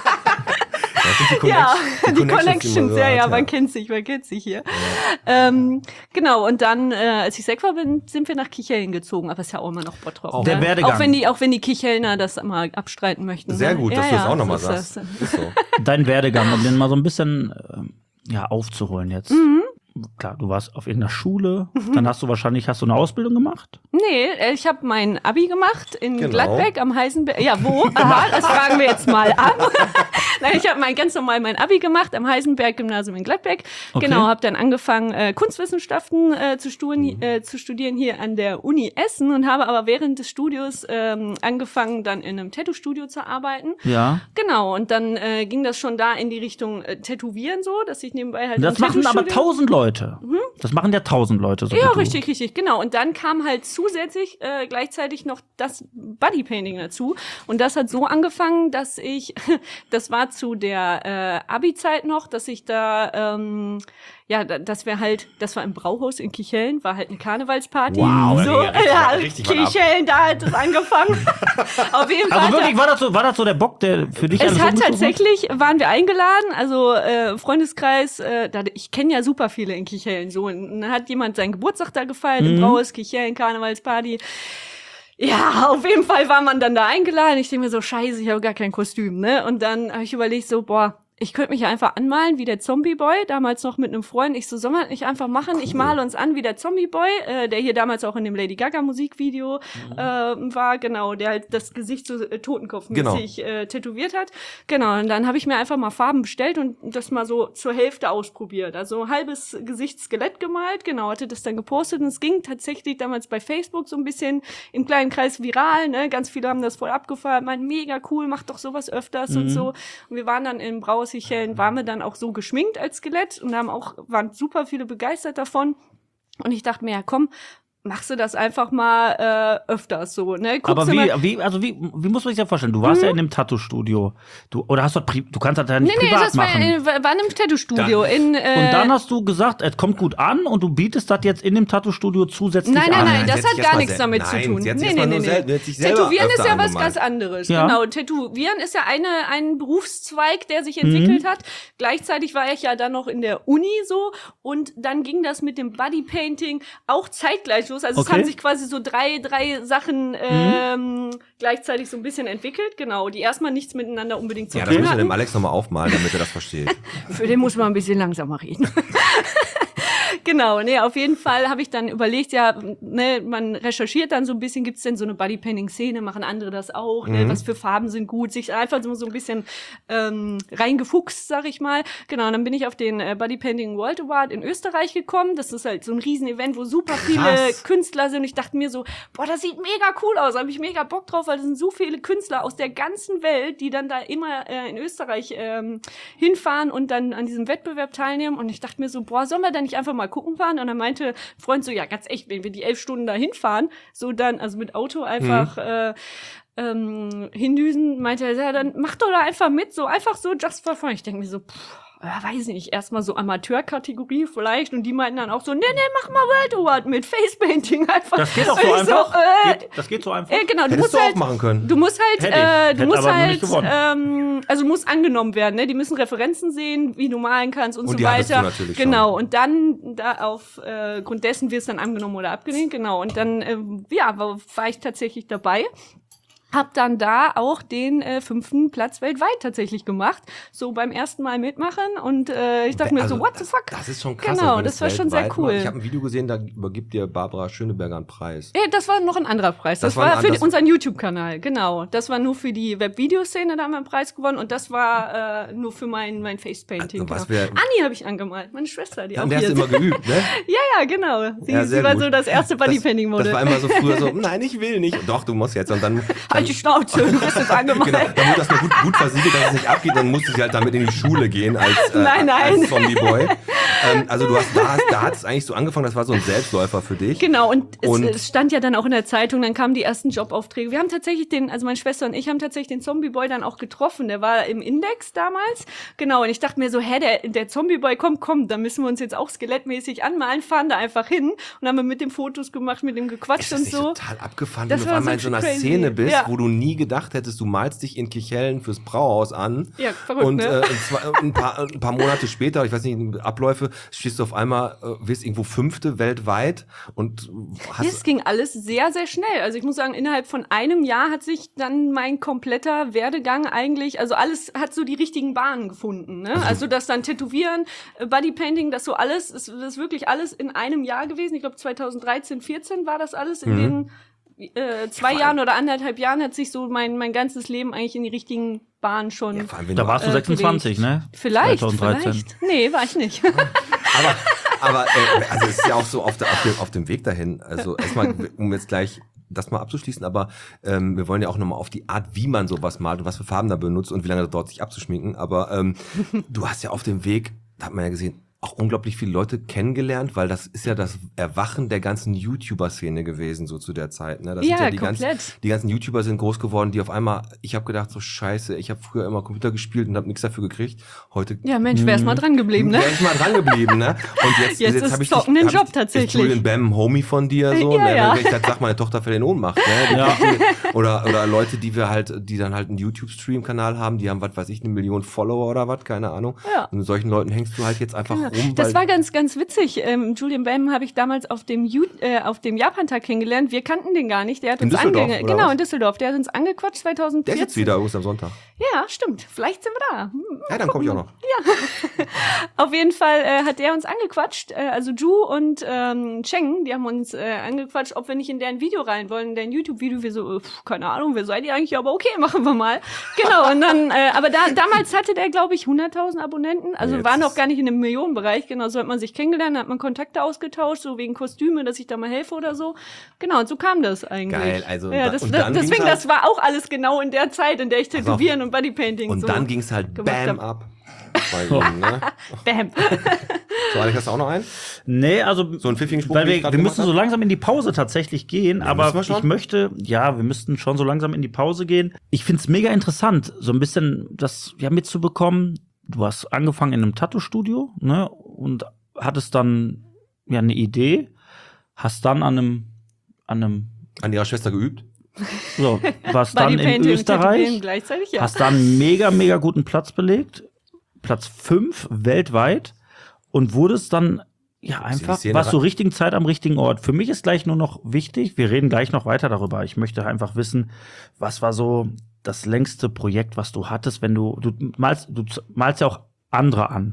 Das sind die Ja, Connection- die, die man Connections, so ja, hat, ja, man kennt sich, man kennt sich hier. Ähm, genau, und dann, äh, als ich sechs war, bin, sind wir nach Kichellen gezogen, aber ist ja auch immer noch Bottrop. Auch. ne? Der Werdegang. Auch wenn die, auch wenn die Kichelner das mal abstreiten möchten. Sehr ne? gut, ja, dass du das ja, auch nochmal so ist sagst. das. Ist so. Dein Werdegang, um den mal so ein bisschen ähm, ja, aufzuholen jetzt. Mhm. Klar, du warst auf irgendeiner Schule, dann hast du wahrscheinlich, hast du eine Ausbildung gemacht? Nee, äh, ich habe mein Abi gemacht in Genau. Gladbeck am Heisenberg. Ja, wo? Aha, das fragen wir jetzt mal ab. Nein, ich habe mein ganz normal mein Abi gemacht am Heisenberg-Gymnasium in Gladbeck. Okay. Genau, habe dann angefangen, äh, Kunstwissenschaften äh, zu, studi Mhm. äh, zu studieren hier an der Uni Essen und habe aber während des Studios ähm, angefangen, dann in einem Tattoo-Studio zu arbeiten. Ja. Genau, und dann äh, ging das schon da in die Richtung äh, Tätowieren so, dass ich nebenbei halt Das im machen aber Tattoo-Studio- tausend Leute. Das machen ja tausend Leute so. Ja, wie du. richtig, richtig, genau. Und dann kam halt zusätzlich äh, gleichzeitig noch das Bodypainting dazu. Und das hat so angefangen, dass ich, das war zu der äh, Abi-Zeit noch, dass ich da, ähm, ja, da- dass wir halt, das war im Brauhaus in Kichellen, war halt eine Karnevalsparty. Wow, so, da ging ja richtig- ja, richtig was ab. Kichellen, da hat es angefangen. Auf jeden Fall. Also hat wirklich, er- war das so, war das so der Bock, der für dich es alles hat umgezogen tatsächlich, waren wir eingeladen, also äh, Freundeskreis, äh, da, ich kenne ja super viele in Kichellen, so, und dann hat jemand seinen Geburtstag da gefeiert, Mhm. im Brauhaus, Kichellen, Karnevalsparty. Ja, auf jeden Fall war man dann da eingeladen. Ich denke mir so, scheiße, ich habe gar kein Kostüm, ne? Und dann habe ich überlegt so, boah, ich könnte mich ja einfach anmalen wie der Zombie-Boy, damals noch mit einem Freund. Ich so, soll man nicht einfach machen? Ich male uns an wie der Zombie-Boy, äh, der hier damals auch in dem Lady Gaga-Musikvideo äh, war, genau, der halt das Gesicht so äh, totenkopfmäßig äh, tätowiert hat. Genau, und dann habe ich mir einfach mal Farben bestellt und das mal so zur Hälfte ausprobiert. Also ein halbes Gesicht Skelett gemalt, genau, hatte das dann gepostet und es ging tatsächlich damals bei Facebook so ein bisschen im kleinen Kreis viral, ne? Ganz viele haben das voll abgefeiert, meinten, mega cool, mach doch sowas öfters und so. Und wir waren dann im Brauhaus Kichellen, waren wir dann auch so geschminkt als Skelett und haben auch, waren super viele begeistert davon. Und ich dachte mir, ja komm, machst du das einfach mal äh, öfters so, ne? Guckst Aber du wie, mal, wie, also wie, wie muss man sich das vorstellen? Du warst ja in dem Tattoo-Studio. Du, oder hast du, pri- du kannst das ja nicht nee, nee, privat das war, machen. in, war in einem Tattoo-Studio. In, äh, Und dann hast du gesagt, es kommt gut an und du bietest das jetzt in dem Tattoo-Studio zusätzlich Nein, nein, an. nein, Nein, das sie hat hat sich gar erst nichts mal damit sel- zu Nein, tun. sie hat sich Nee, erst nee, mal nee, nur nee. sel- sie hat sich selber Tätowieren ist öfter ja was angemalt. ganz anderes. Ja. Genau, Tätowieren ist ja eine, ein Berufszweig, der sich entwickelt hat. Gleichzeitig war ich ja dann noch in der Uni so und dann ging das mit dem Bodypainting auch zeitgleich los. Also es Okay. haben sich quasi so drei, drei Sachen ähm, gleichzeitig so ein bisschen entwickelt. Genau, die erstmal nichts miteinander unbedingt zu Ja, das tun müssen wir dem hatten. Alex nochmal aufmalen, damit er das versteht. Für den muss man ein bisschen langsamer reden. Genau, nee, auf jeden Fall habe ich dann überlegt, ja, ne, man recherchiert dann so ein bisschen, gibt's denn so eine Bodypainting-Szene, machen andere das auch, ne, Mhm. was für Farben sind gut, sich einfach so, so ein bisschen ähm, reingefuchst, sag ich mal. Genau, und dann bin ich auf den äh, Bodypainting World Award in Österreich gekommen. Das ist halt so ein Riesen-Event, wo super viele Krass. Künstler sind. Und ich dachte mir so, boah, das sieht mega cool aus, da habe ich mega Bock drauf, weil es sind so viele Künstler aus der ganzen Welt, die dann da immer äh, in Österreich ähm, hinfahren und dann an diesem Wettbewerb teilnehmen. Und ich dachte mir so, boah, sollen wir da nicht einfach mal gucken fahren? Und dann meinte ein Freund so, ja, ganz echt, wenn wir die elf Stunden da hinfahren, so dann, also mit Auto einfach Mhm. äh, ähm, hindüsen, meinte er, ja, dann mach doch da einfach mit, so einfach so just for fun. Ich denke mir so, pff, ja, weiß nicht, erstmal so Amateurkategorie vielleicht. Und die meinten dann auch so, nee, nee, mach mal World Award mit Facepainting einfach. Das geht doch Und so ich einfach. So, äh, geht, das geht so einfach. äh, genau, du Hättest musst du auch halt, machen können. du musst halt, Hätte ich. äh, du Hätte musst aber nur halt, nicht gewonnen. ähm, also musst angenommen werden, ne? Die müssen Referenzen sehen, wie du malen kannst und, Und so die hattest weiter. du natürlich genau. schon. Und dann da auf äh, Grund dessen wird es dann angenommen oder abgelehnt. Genau. Und dann, ähm, ja, war, war ich tatsächlich dabei. Hab dann da auch den äh, fünften Platz weltweit tatsächlich gemacht, so beim ersten Mal mitmachen und äh, ich dachte mir Also, so, what the das, fuck? Das ist schon krass. Genau, auch wenn das es war schon sehr weltweit cool. macht. Ich habe ein Video gesehen, da übergibt dir Barbara Schöneberger einen Preis. Ja, das war noch ein anderer Preis. Das, Das war war ein für anderes- unseren YouTube-Kanal, genau. Das war nur für die Webvideoszene, da haben wir einen Preis gewonnen und das war äh, nur für mein, mein Facepainting. Also, was genau. wir- Anni habe ich angemalt, meine Schwester, die Ja, auch und der hast hier du immer ist. geübt, ne? Ja, ja, genau. Sie, Ja, sie sehr war gut. so das erste Das, Bodypainting-Model. das war immer so früher so, nein, ich will nicht. Doch, du musst jetzt. Und dann, dann Halt die Schnauze, du hast es angemalt. genau, dann wurde das nur gut, gut versiegelt, dass es nicht abgeht. Dann musste sie halt damit in die Schule gehen als, äh, Nein, nein. als Zombie-Boy. Ähm, also du hast, da, hast- da hat es eigentlich so angefangen, das war so ein Selbstläufer für dich. Genau, und, Und- es, es stand ja dann auch in der Zeitung, dann kamen die ersten Jobaufträge. Wir haben tatsächlich den, also meine Schwester und ich haben tatsächlich den Zombie-Boy dann auch getroffen. Der war im Index damals. Genau, und ich dachte mir so, hä, der, der Zombie-Boy, komm, komm, da müssen wir uns jetzt auch skelettmäßig anmalen, fahren da einfach hin. Und haben wir mit dem Fotos gemacht, mit dem gequatscht Ist das und nicht so. total abgefahren, Das wenn du auf war einmal in so so einer crazy. Szene bist, Ja. wo du nie gedacht hättest, du malst dich in Kichellen fürs Brauhaus an. Ja, verrückt, Und ne? äh, in zwei, ein, paar, ein paar Monate später, ich weiß nicht, Abläufe, stehst du auf einmal, äh, wirst irgendwo Fünfte weltweit und hast... Es ging alles sehr, sehr schnell. Also ich muss sagen, innerhalb von einem Jahr hat sich dann mein kompletter Werdegang eigentlich, also alles hat so die richtigen Bahnen gefunden. Ne? Also das dann Tätowieren, äh, Bodypainting, das so alles, ist, das ist wirklich alles in einem Jahr gewesen. Ich glaube zweitausenddreizehn, vierzehn war das alles. In Mhm. den äh, zwei allem- Jahren oder anderthalb Jahren hat sich so mein, mein ganzes Leben eigentlich in die richtigen Bahnen schon... Ja, vor allem, wenn Da du- warst du Äh, sechsundzwanzig, gelegt. ne? Vielleicht, zweitausenddreizehn. vielleicht. Nee, war ich nicht. Aber, aber äh, also es ist ja auch so auf, der, auf, dem, auf dem Weg dahin. Also erstmal, um jetzt gleich das mal abzuschließen, aber ähm, wir wollen ja auch nochmal auf die Art, wie man sowas malt und was für Farben da benutzt und wie lange das dauert, sich abzuschminken. Aber ähm, du hast ja auf dem Weg, da hat man ja gesehen, auch unglaublich viele Leute kennengelernt, weil das ist ja das Erwachen der ganzen YouTuber-Szene gewesen, so zu der Zeit. Ne? Das Ja, sind ja die ganzen, komplett. die ganzen YouTuber sind groß geworden, die auf einmal, ich habe gedacht, so scheiße, ich habe früher immer Computer gespielt und habe nichts dafür gekriegt. Heute Ja, Mensch, wär's mal dran geblieben, ne? wäre ich mal dran geblieben, ne? Und jetzt, Jetzt ist hab ich Zocken dich, ein hab Job ich, tatsächlich. Ist Julian Bam ein Homie von dir so? Ja, ne? ja. Wenn ich dann sag, meine Tochter fällt in Ohnmacht, ne? Die Ja. kriegen- Oder, oder Leute, die wir halt, die dann halt einen YouTube-Stream-Kanal haben, die haben, was weiß ich, eine Million Follower oder was, keine Ahnung. Ja. Und mit solchen Leuten hängst du halt jetzt einfach Ja. rum. Das weil, war ganz, ganz witzig. Ähm, Julian Bam habe ich damals auf dem, Ju äh, auf dem Japan-Tag kennengelernt. Wir kannten den gar nicht. Der hat In uns Düsseldorf, ange oder Genau, was? in Düsseldorf. Der hat uns angequatscht der zweitausendvierzehn. ist jetzt wieder übrigens am Sonntag. Ja, stimmt. Vielleicht sind wir da. Hm. Ja, dann komme ich auch noch. Auf jeden Fall äh, hat der uns angequatscht. Äh, also Ju und ähm, Cheng, die haben uns äh, angequatscht, ob wir nicht in deren Video rein wollen, in deren YouTube-Video. Wir so, äh, pf, keine Ahnung, wer seid ihr eigentlich? Aber okay, machen wir mal. Genau, und dann, äh, aber da, damals hatte der, glaube ich, hunderttausend Abonnenten. Also Jetzt war noch ist- gar nicht in einem Millionenbereich. Genau, so hat man sich kennengelernt, hat man Kontakte ausgetauscht, so wegen Kostüme, dass ich da mal helfe oder so. Genau, und so kam das eigentlich. Geil, also ja, da- das, und das, dann deswegen, ging's halt- das war auch alles genau in der Zeit, in der ich auf. Tätowieren und Bodypainting Und so dann ging's halt gemacht bam hab. ab. Bei ihm, ne? Bam. So, Alex, hast du auch noch einen? Nee, also So einen pfiffigen Spruch, weil wie ich wir, grad wir gemacht müssen so hab? langsam in die Pause tatsächlich gehen, aber müssen wir schon? ich möchte, ja, wir müssten schon so langsam in die Pause gehen. Ich find's mega interessant, so ein bisschen das ja mitzubekommen. Du hast angefangen in einem Tattoo-Studio, ne, und hattest dann ja eine Idee, hast dann an einem an einem An ihrer Schwester geübt? so, warst dann in Bodypainting und Tätowieren Österreich, gleichzeitig, ja. hast dann mega mega guten Platz belegt, Platz fünf weltweit und wurdest dann ja einfach, Szene warst zur rein- richtigen Zeit am richtigen Ort. Für mich ist gleich nur noch wichtig, wir reden gleich noch weiter darüber. Ich möchte einfach wissen, was war so das längste Projekt, was du hattest, wenn du, du malst, du malst ja auch andere an.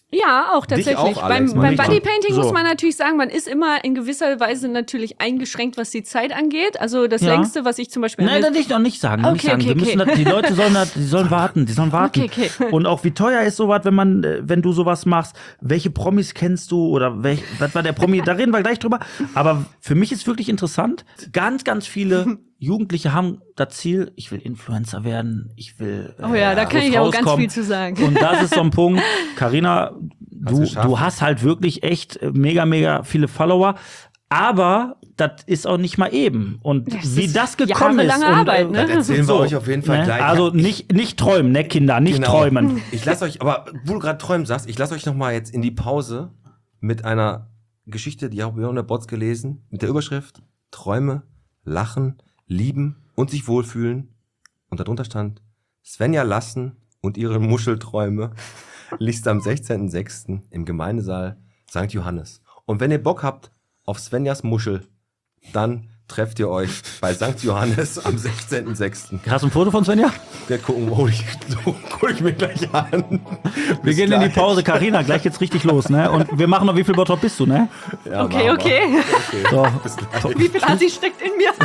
Ja, auch Dich tatsächlich. auch, Alex, beim mal beim nicht. Bodypainting So. muss man natürlich sagen, man ist immer in gewisser Weise natürlich eingeschränkt, was die Zeit angeht. Also das Ja. längste, was ich zum Beispiel... Nein, das nicht, noch nicht sagen. Noch nicht Okay, sagen. okay, Wir müssen okay. das, die Leute sollen, das, die sollen warten, die sollen warten. Okay, okay. Und auch wie teuer ist sowas, wenn man, äh, wenn du sowas machst? Welche Promis kennst du oder welch, was war der Promi? Da reden wir gleich drüber. Aber für mich ist wirklich interessant. Ganz, ganz viele Jugendliche haben das Ziel, ich will Influencer werden, ich will. Oh ja, da kann groß ich auch ganz rauskommen. viel zu sagen. Und das ist so ein Punkt. Carina, du, geschafft. du hast halt wirklich echt mega, mega viele Follower. Aber das ist auch nicht mal eben. Und Das wie ist das gekommen ist. jahrelange Und, Arbeit, ne? Das erzählen so, wir euch auf jeden Fall ne? gleich. Also Ich- nicht, nicht träumen, ne, Kinder, nicht Genau. träumen. Ich lasse euch, aber wo du gerade träumen sagst, ich lasse euch noch mal jetzt in die Pause mit einer Geschichte, die habe ich auch in der Bots gelesen, mit der Überschrift Träume, Lachen, Lieben und sich wohlfühlen. Und darunter stand Svenja Lassen und ihre Muschelträume liest am sechzehnten sechsten im Gemeindesaal Sankt Johannes. Und wenn ihr Bock habt auf Svenjas Muschel, dann trefft ihr euch bei Sankt Johannes am sechzehnten sechsten Hast du ein Foto von Svenja? Wir gucken, hol ich, hol ich mir gleich an. Wir Bis gehen in die gleich. Pause, Carina, gleich geht's richtig los, ne? Und wir machen noch, wie viel Bottrop bist du, ne? Ja, Okay, machen wir. okay. So. Bis gleich. Wie viel Assi steckt in mir?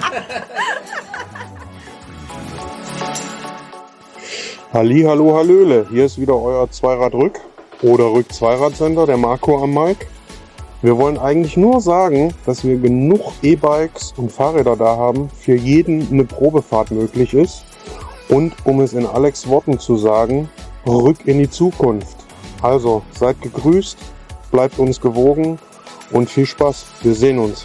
Halli, hallo, hallöle. Hier ist wieder euer Zweirad-Rück- oder Rück-Zweirad-Center, der Marco am Mic. Wir wollen eigentlich nur sagen, dass wir genug E-Bikes und Fahrräder da haben, für jeden eine Probefahrt möglich ist. Und um es in Alex' Worten zu sagen, rück in die Zukunft. Also, seid gegrüßt, bleibt uns gewogen und viel Spaß. Wir sehen uns.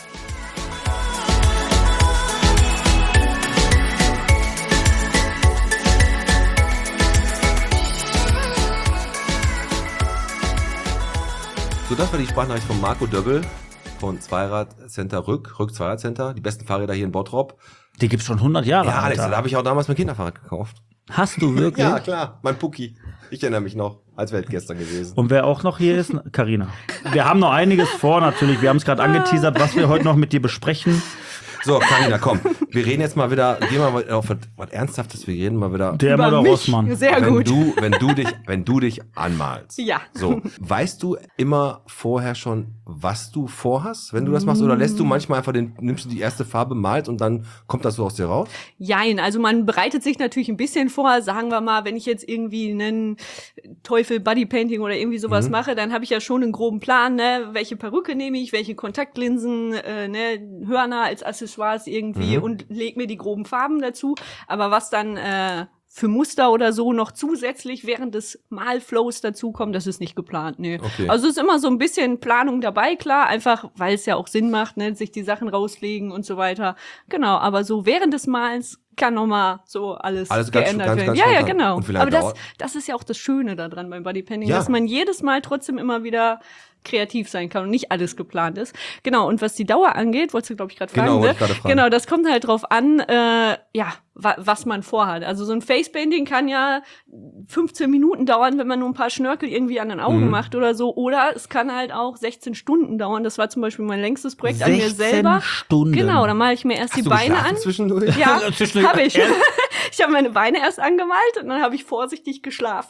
So, das war die Sprachnachricht von Marco Döbbel von Zweirad Center Rück, Rück Zweirad Center, die besten Fahrräder hier in Bottrop. Die gibt's schon hundert Jahre. Ja, Alex, Alter. da habe ich auch damals mein Kinderfahrrad gekauft. Hast du wirklich? Ja, klar, mein Pucki. Ich erinnere mich noch, als wäre es gestern gewesen. Und wer auch noch hier ist, Carina. Wir haben noch einiges vor, natürlich. Wir haben es gerade angeteasert, was wir heute noch mit dir besprechen. So, Carina, komm. Wir reden jetzt mal wieder, gehen wir mal auf was, was Ernsthaftes, wir reden mal wieder. Der Über Müller mich. Rossmann. Sehr wenn gut. du, wenn du dich, wenn du dich anmalst. Ja. So, weißt du immer vorher schon, was du vorhast, wenn du das machst, oder lässt du manchmal einfach den, nimmst du die erste Farbe, malst und dann kommt das so aus dir raus? Jein, also man bereitet sich natürlich ein bisschen vor, sagen wir mal, wenn ich jetzt irgendwie einen Teufel Bodypainting oder irgendwie sowas Mhm. mache, dann habe ich ja schon einen groben Plan, ne, welche Perücke nehme ich, welche Kontaktlinsen, äh, ne, Hörner als Accessoires irgendwie Mhm. und leg mir die groben Farben dazu, aber was dann äh, für Muster oder so noch zusätzlich während des Malflows dazukommt, das ist nicht geplant, nee. Okay. Also es ist immer so ein bisschen Planung dabei, klar, einfach, weil es ja auch Sinn macht, ne, sich die Sachen rauslegen und so weiter. Genau, aber so während des Malens kann nochmal so alles, Alles ganz- geändert ganz- werden. ganz ja, ja, spontan. genau. Und wie lange Aber das, dauert- das ist ja auch das Schöne daran beim Bodypainting, Ja. dass man jedes Mal trotzdem immer wieder kreativ sein kann und nicht alles geplant ist. Genau, und was die Dauer angeht, wolltest du, glaube ich, gerade fragen, Genau, wollte ne? ich gerade fragen. Genau, das kommt halt drauf an, äh, ja, wa was man vorhat. Also so ein Facepainting kann ja fünfzehn Minuten dauern, wenn man nur ein paar Schnörkel irgendwie an den Augen Mhm. macht oder so. Oder es kann halt auch sechzehn Stunden dauern. Das war zum Beispiel mein längstes Projekt an mir sechzehn selber. Stunden. Genau, da male ich mir erst Hast die du Beine geschlafen an. zwischendurch? Ja, Zwischendurch- habe ich. Ich habe meine Beine erst angemalt und dann habe ich vorsichtig geschlafen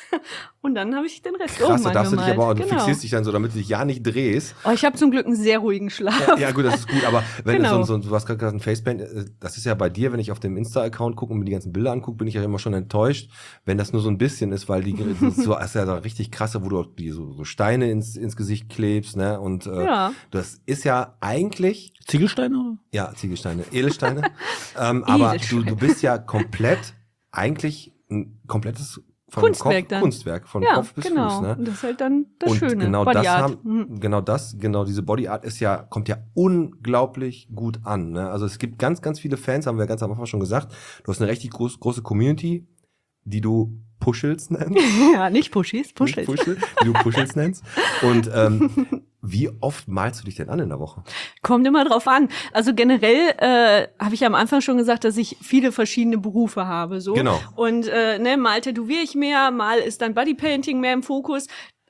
und dann habe ich den Rest Krass, oben da darfst du dich angemalt. aber auch, du genau. fixierst dich dann so, damit du dich ja nicht drehst. Oh, ich habe zum Glück einen sehr ruhigen Schlaf. Ja, ja, gut, das ist gut, aber wenn Genau. so, so, du hast gerade gesagt, ein Facepaint, äh, das ist ja bei dir, wenn ich auf dem Insta-Account gucke und mir die ganzen Bilder angucke, bin ich ja immer schon enttäuscht, wenn das nur so ein bisschen ist, weil die so, das ist ja so richtig krasse, wo du auch die so, so Steine ins, ins Gesicht klebst, ne, und äh, Ja. das ist ja eigentlich, Ziegelsteine, oder? ja, Ziegelsteine, Edelsteine, ähm, aber du, Edelsteine. du bist ja komplett, eigentlich ein komplettes von Kunstwerk Kopf, dann. Kunstwerk, von Ja, Kopf bis genau. Fuß, ne. Und das ist halt dann das Und Schöne. genau Body das Art. haben, Mhm. genau das, genau diese Body Art ist ja, kommt ja unglaublich gut an. Ne? Also es gibt ganz, ganz viele Fans, haben wir ganz am Anfang schon gesagt. Du hast eine richtig groß, große Community, die du Puschels nennst. Ja, nicht Pushis, Pushels. Nicht Puschel, die du Puschels nennst. Und ähm, wie oft malst du dich denn an in der Woche? Kommt immer drauf an. Also generell äh, habe ich am Anfang schon gesagt, dass ich viele verschiedene Berufe habe. So. Genau. Und äh, ne, mal tätowiere ich mehr, mal ist dann Bodypainting mehr im Fokus.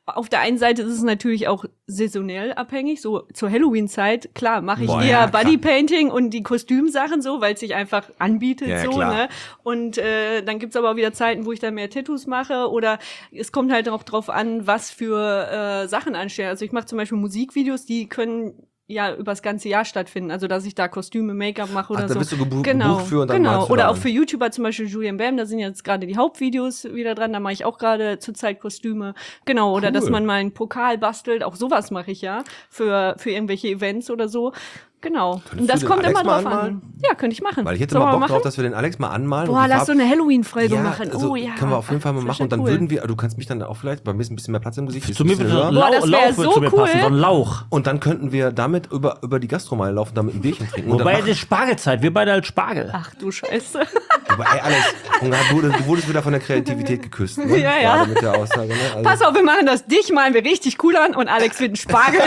auf der einen Seite ist es natürlich auch saisonell abhängig. So zur Halloween-Zeit, klar, mache ich Boah, eher ja, Bodypainting und die Kostümsachen so, weil es sich einfach anbietet Ja, ja, so. klar. Ne? Und äh, dann gibt's aber auch wieder Zeiten, wo ich dann mehr Tattoos mache oder es kommt halt auch drauf an, was für äh, Sachen anstehen. Also ich mache zum Beispiel Musikvideos, die können ja übers ganze Jahr stattfinden. Also dass ich da Kostüme, Make-up mache oder Ach, da so. bist du gebu genau, gebucht für und dann genau. malst du Oder da auch an. für YouTuber, zum Beispiel Julian Bam, da sind jetzt gerade die Hauptvideos wieder dran, da mache ich auch gerade zurzeit Kostüme. Genau, oder Cool. dass man mal einen Pokal bastelt, auch sowas mache ich ja, für, für irgendwelche Events oder so. Genau. Könntest Und das du den kommt Alex immer mal drauf anmalen? an. Ja, könnte ich machen. Weil ich hätte Sollen mal wir Bock machen? drauf, dass wir den Alex mal anmalen. Boah, und die lass so Farb- eine Halloween-Folge ja, machen. also Oh ja. können wir auf jeden Fall mal Das machen. Und wär dann cool. würden wir, du kannst mich dann auch vielleicht, weil mir ist ein bisschen mehr Platz im Gesicht. ist Zu ein mir bisschen würde so ein höher. Boah, Lau das wär Lauch würde so zu mir cool. passen, so ein Lauch. Und dann könnten wir damit über, über die Gastromeile laufen, damit ein Bierchen trinken. Und Wobei, dann es ist Spargelzeit, wir beide als Spargel. Ach du Scheiße. Aber ey, Alex, und dann wurde, du wurdest wieder von der Kreativität geküsst. Ne? Ja, ja. Gerade mit der Aussage. Ne? Also, Pass auf, wir machen das. Dich malen wir richtig cool an und Alex wird ein Spargel.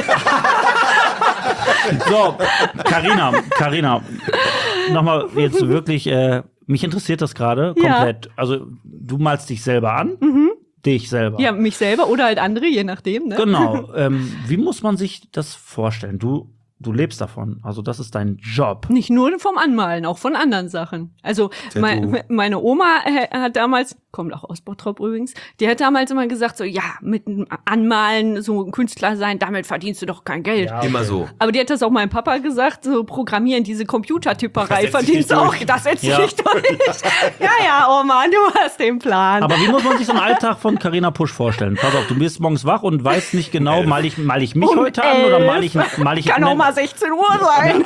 So, Carina, Carina, nochmal jetzt wirklich, äh, mich interessiert das gerade Ja. komplett. Also, du malst dich selber an, dich selber. Ja, mich selber oder halt andere, je nachdem. Ne? Genau. Ähm, wie muss man sich das vorstellen? Du, du lebst davon. Also, das ist dein Job. Nicht nur vom Anmalen, auch von anderen Sachen. Also Tattoo. mein, meine Oma äh, hat damals, kommt auch aus Bottrop übrigens, die hat damals immer gesagt so, ja, mit dem Anmalen, so ein Künstler sein, damit verdienst du doch kein Geld. Ja. immer so. Aber die hat das auch meinem Papa gesagt, so programmieren, diese Das Computertyperei setzt verdienst sich du nicht auch, durch. das setzt sich Ja. nicht durch. Ja, ja, Oma, du hast den Plan. Aber wie muss man sich so einen Alltag von Carina Pusch vorstellen? Pass auf, du bist morgens wach und weißt nicht genau, mal ich, mal ich mich Um heute an oder mal ich, elf. mal ich Kann auch mal sechzehn Uhr sein.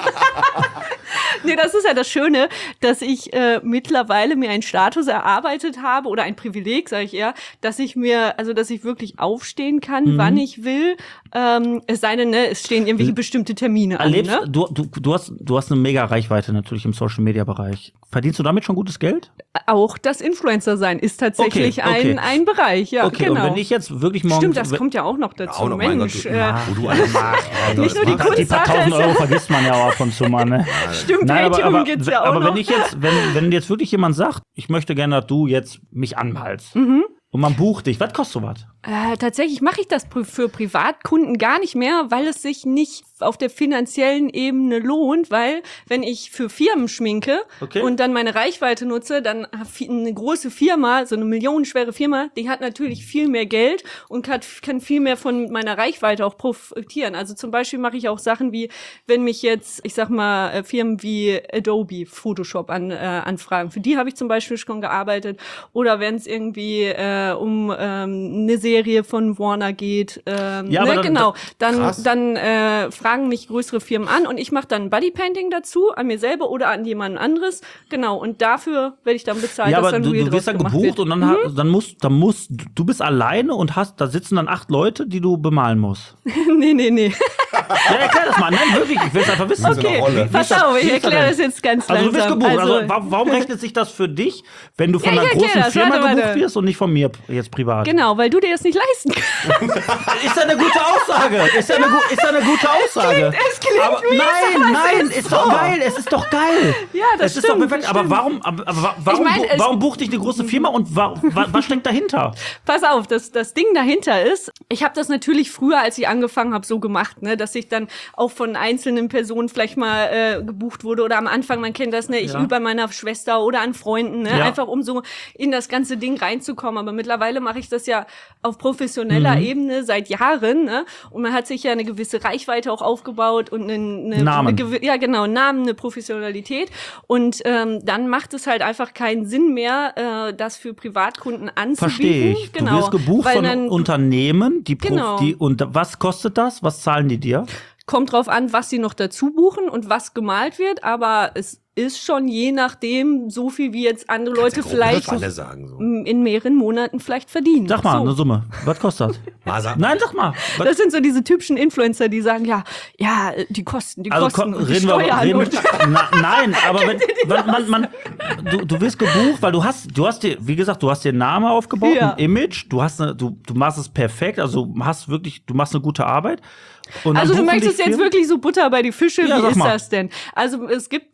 Nee, das ist ja das Schöne, dass ich äh, mittlerweile mir einen Status erarbeitet habe oder ein Privileg, sage ich eher, dass ich mir, also dass ich wirklich aufstehen kann, Mhm. wann ich will. Ähm, es sei denn, ne, es stehen irgendwelche bestimmte Termine an. Erlebst, Ne? du, du, du, hast, du hast eine mega Reichweite natürlich im Social-Media-Bereich. Verdienst du damit schon gutes Geld? Auch das Influencer-Sein ist tatsächlich Okay, okay. ein, ein Bereich, ja, Okay, genau. und wenn ich jetzt wirklich morgens... Stimmt, das kommt ja auch noch dazu. Auch noch, mein Mensch, Gott, äh, du, wo du alles machst. nicht nur die die, die paar Kunstsache tausend ist Euro ja- vergisst man ja auch ab und zu mal, ne? Stimmt, Nein, aber, Patreon aber, gibt's ja auch aber noch. wenn ich jetzt, wenn, wenn jetzt wirklich jemand sagt, ich möchte gerne, dass du jetzt mich anmalst Mhm. und man bucht dich, was kostet sowas? Äh, tatsächlich mache ich das pri- für Privatkunden gar nicht mehr, weil es sich nicht auf der finanziellen Ebene lohnt, weil wenn ich für Firmen schminke Okay. und dann meine Reichweite nutze, dann hat fi- eine große Firma, so eine millionenschwere Firma, die hat natürlich viel mehr Geld und kann, kann viel mehr von meiner Reichweite auch profitieren. Also zum Beispiel mache ich auch Sachen wie, wenn mich jetzt, ich sag mal, äh, Firmen wie Adobe Photoshop an, äh, anfragen, für die habe ich zum Beispiel schon gearbeitet, oder wenn es irgendwie äh, um ähm, eine Serie von Warner geht, ähm, Ja, aber ne, dann- genau, dann, Krass. dann äh, fragen mich größere Firmen an und ich mache dann Bodypainting dazu, an mir selber oder an jemand anderes, genau, und dafür werde ich dann bezahlt, Ja, dass aber dann du, Reel du wirst draus dann gemacht gebucht wird. und dann, ha- dann musst, dann musst, du bist alleine und hast, da sitzen dann acht Leute, die du bemalen musst. nee, nee, nee. Ja, erklär das mal. Nein, wirklich, ich will es einfach wissen. Okay, Rolle. pass Wie ist das- auf, wie ich ist das erkläre denn? das jetzt ganz Also du wirst langsam. gebucht. Also, Also, wa- warum rechnet sich das für dich, wenn du von Ja, einer ich großen erklär das. Firma Warte, gebucht warte. wirst und nicht von mir jetzt privat? genau, weil du dir das nicht leisten kannst. Ist ja eine gute Aussage. Ist ja eine, gu ist ja eine gute Aussage. es klingt aber mies, nein, aber nein, es ist, ist doch so. geil. Es ist doch geil. Ja, das es ist doch stimmt, perfekt. das Aber stimmt. warum, aber, aber, warum, meine, bu- es- warum bucht dich eine große Firma und wa wa was steckt dahinter? Pass auf, das, das Ding dahinter ist, ich habe das natürlich früher, als ich angefangen habe, so gemacht, ne, dass ich dann auch von einzelnen Personen vielleicht mal äh, gebucht wurde oder am Anfang, man kennt das, ne, ich Ja. übe bei meiner Schwester oder an Freunden, ne, Ja. einfach um so in das ganze Ding reinzukommen. Aber mittlerweile mache ich das ja auf professioneller Mhm. Ebene seit Jahren, ne, und man hat sich ja eine gewisse Reichweite auch aufgebaut und eine, eine, Namen. eine gewi- ja genau, Namen, eine Professionalität und ähm, dann macht es halt einfach keinen Sinn mehr, äh, das für Privatkunden anzubieten. Verstehe ich. Genau, Du wirst gebucht weil von dann Unternehmen, die, Prof Genau. die und was kostet das? Was zahlen die dir? kommt drauf an, was sie noch dazu buchen und was gemalt wird, aber es ist schon je nachdem so viel, wie jetzt andere Leute Kannst ja vielleicht grob eine Falle sagen, so. m- in mehreren Monaten vielleicht verdienen. Sag mal, so. eine Summe. Was kostet das? Mal sag- Nein, sag mal. Was? Das sind so diese typischen Influencer, die sagen, ja, ja, die Kosten, die Also Kosten ko- und die reden wir aber, Steuern reden, und na, nein, aber wenn, wenn man, man, du, du wirst gebucht, weil du hast, du hast dir, wie gesagt, du hast dir einen Namen aufgebaut, Ja. ein Image, du hast eine, du, du machst es perfekt, also du hast wirklich, du machst eine gute Arbeit. Und dann Also du buchen möchtest dich jetzt Firmen- wirklich so Butter bei die Fische, Ja, wie sag ist mal. das denn? Also es gibt, wenn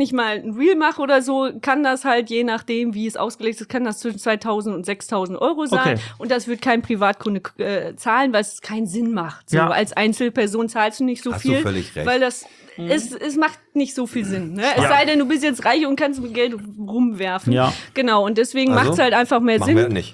wenn ich mal ein Reel mache oder so, kann das halt, je nachdem, wie es ausgelegt ist, kann das zwischen zweitausend und sechstausend Euro sein. Okay. Und das wird kein Privatkunde äh, zahlen, weil es keinen Sinn macht. So, Ja. als Einzelperson zahlst du nicht so Hast du viel. völlig recht. Weil das, es, es macht nicht so viel Sinn. Ne? Es Ja. sei denn, du bist jetzt reich und kannst mit Geld rumwerfen. Ja. Genau, und deswegen Also, macht es halt einfach mehr Machen wir Sinn, nicht.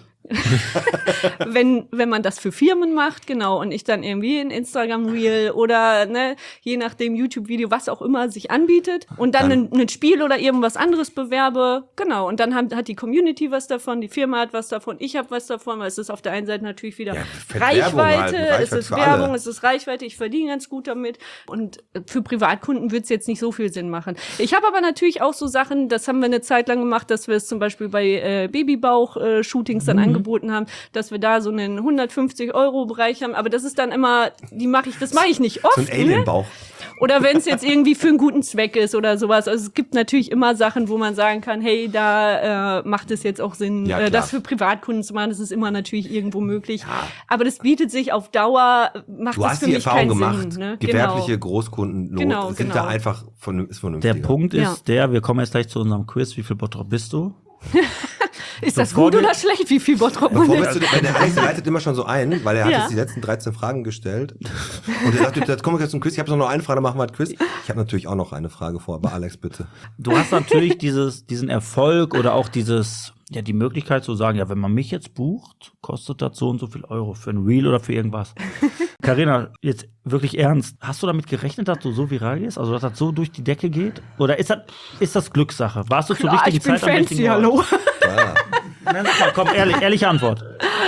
wenn, wenn man das für Firmen macht, genau, und ich dann irgendwie ein Instagram-Reel oder, ne, je nachdem YouTube-Video, was auch immer sich anbietet und dann, Dann- ein, ein Spiel oder irgendwas anderes bewerbe, genau, und dann hat, hat die Community was davon, die Firma hat was davon, ich habe was davon, weil es ist auf der einen Seite natürlich wieder Ja, fett Werbung Reichweite, halt, es Reichweite ist für Werbung, alle. es ist Reichweite, ich verdiene ganz gut damit und für Privatkunden wird es jetzt nicht so viel Sinn machen. Ich habe aber natürlich auch so Sachen, das haben wir eine Zeit lang gemacht, dass wir es zum Beispiel bei äh, Babybauch-Shootings dann angeboten haben, dass wir da so einen hundertfünfzig Euro Bereich haben, aber das ist dann immer, die mache ich, das mache ich nicht oft. So ein Alienbauch. Oder wenn es jetzt irgendwie für einen guten Zweck ist oder sowas. Also es gibt natürlich immer Sachen, wo man sagen kann, hey, da äh, macht es jetzt auch Sinn, Ja, äh, klar. das für Privatkunden zu machen. Das ist immer natürlich irgendwo möglich. Aber das bietet sich auf Dauer, macht Du das hast für die mich Erfahrung keinen gemacht. Sinn. Ne? Gewerbliche Genau. Großkunden lohnt, Genau, sind genau. da einfach von, ist Der vernünftiger. Punkt ist Ja. der, wir kommen jetzt gleich zu unserem Quiz. Wie viel Bottrop bist du? Ist das Bevor gut wir- oder schlecht, wie viel Bottrop man Bevor ist? wir zu dem, weil der Alex der leitet immer schon so ein, weil er hat Ja. jetzt die letzten dreizehn Fragen gestellt. Und er sagt, jetzt kommen wir jetzt zum Quiz. Ich habe noch eine Frage, dann machen wir ein Quiz. Ich habe natürlich auch noch eine Frage vor, aber Alex, bitte. Du hast natürlich dieses, diesen Erfolg oder auch dieses, ja, die Möglichkeit zu sagen, ja, wenn man mich jetzt bucht, kostet das so und so viel Euro für ein Reel oder für irgendwas. Carina, jetzt wirklich ernst, hast du damit gerechnet, dass du so viral gehst? Also, dass das so durch die Decke geht? Oder ist das, ist das Glückssache? Warst du zur Klar, richtigen ich bin Zeit am fancy, richtigen Ort? hallo. Ja. Nein, sag mal, komm, ehrlich, ehrliche Antwort.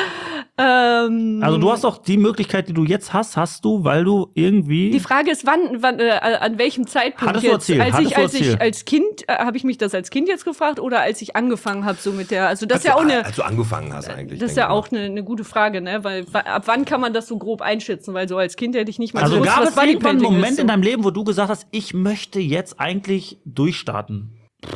ähm, Also, du hast doch die Möglichkeit, die du jetzt hast, hast du, weil du irgendwie. Die Frage ist, wann, wann äh, an welchem Zeitpunkt Hattest du jetzt? erzählt? Als Hattest ich, du als ich erzählt? als Kind, äh, habe ich mich das als Kind jetzt gefragt oder als ich angefangen habe so mit der, also das Als ist ja du- auch eine, Als du angefangen hast eigentlich. das ist denke ja ich mal. auch eine, eine gute Frage, ne, weil wa- ab wann kann man das so grob einschätzen, weil so als Kind hätte ich nicht mal Also gewusst, gab was es irgendwann einen Bodypainting Moment ist, so. in deinem Leben, wo du gesagt hast, ich möchte jetzt eigentlich durchstarten?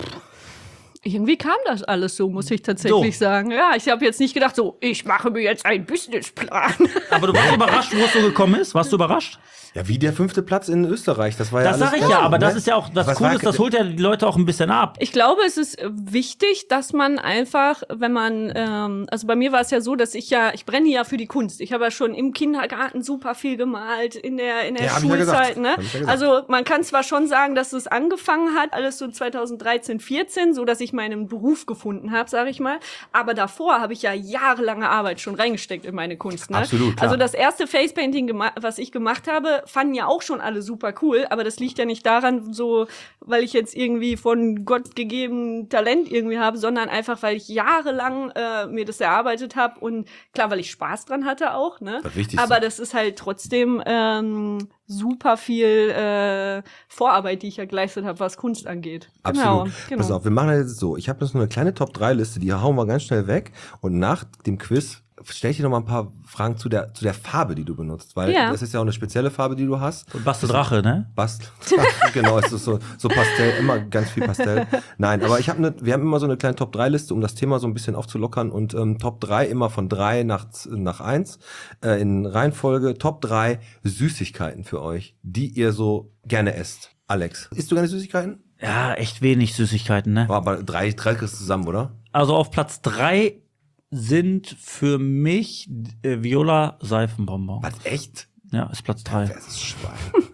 Irgendwie kam das alles so, muss ich tatsächlich So. sagen. Ja, ich habe jetzt nicht gedacht, so, ich mache mir jetzt einen Businessplan. Aber du warst überrascht, wo es so gekommen ist? Warst du überrascht? Ja, wie der fünfte Platz in Österreich. Das war ja Das alles sage ich geil, ja, aber ne? das ist ja auch, das Aber es Coole war- ist, das holt ja die Leute auch ein bisschen ab. Ich glaube, es ist äh, wichtig, dass man einfach, wenn man, ähm, also bei mir war es ja so, dass ich ja, ich brenne ja für die Kunst. Ich habe ja schon im Kindergarten super viel gemalt, in der in der Ja, hab ich ja Schulzeit. gesagt. Ne? Hab ich ja gesagt. Also man kann zwar schon sagen, dass es angefangen hat, alles so zweitausenddreizehn, vierzehn, so dass ich meinen Beruf gefunden habe, sage ich mal. Aber davor habe ich ja jahrelange Arbeit schon reingesteckt in meine Kunst. Ne? Absolut, klar. Also das erste Facepainting, gema- was ich gemacht habe, fanden ja auch schon alle super cool, aber das liegt ja nicht daran, so, weil ich jetzt irgendwie von Gott gegeben Talent irgendwie habe, sondern einfach, weil ich jahrelang äh, mir das erarbeitet habe und klar, weil ich Spaß dran hatte auch, ne? Das Wichtigste. Aber das ist halt trotzdem ähm, super viel äh, Vorarbeit, die ich ja geleistet habe, was Kunst angeht. Absolut. Genau, genau. Pass auf, wir machen das jetzt so. Ich habe jetzt nur eine kleine Top drei Liste, die hauen wir ganz schnell weg. Und nach dem Quiz stelle ich dir noch mal ein paar Fragen zu der, zu der Farbe, die du benutzt. Weil Ja. das ist ja auch eine spezielle Farbe, die du hast. Und Basti Drache, ne? Bast. Genau, es ist so, so Pastell, immer ganz viel Pastell. Nein, aber ich habe eine, wir haben immer so eine kleine Top drei Liste, um das Thema so ein bisschen aufzulockern. Und ähm, Top drei immer von drei nach, nach eins äh, in Reihenfolge. Top drei Süßigkeiten für euch, die ihr so gerne esst. Alex, isst du gerne Süßigkeiten? Ja, echt wenig Süßigkeiten, ne? Oh, aber drei, drei kriegst du zusammen, oder? Also auf Platz drei sind für mich äh, Viola Seifenbonbon. Was, echt? Ja, ist Platz drei. Das ist Schwein.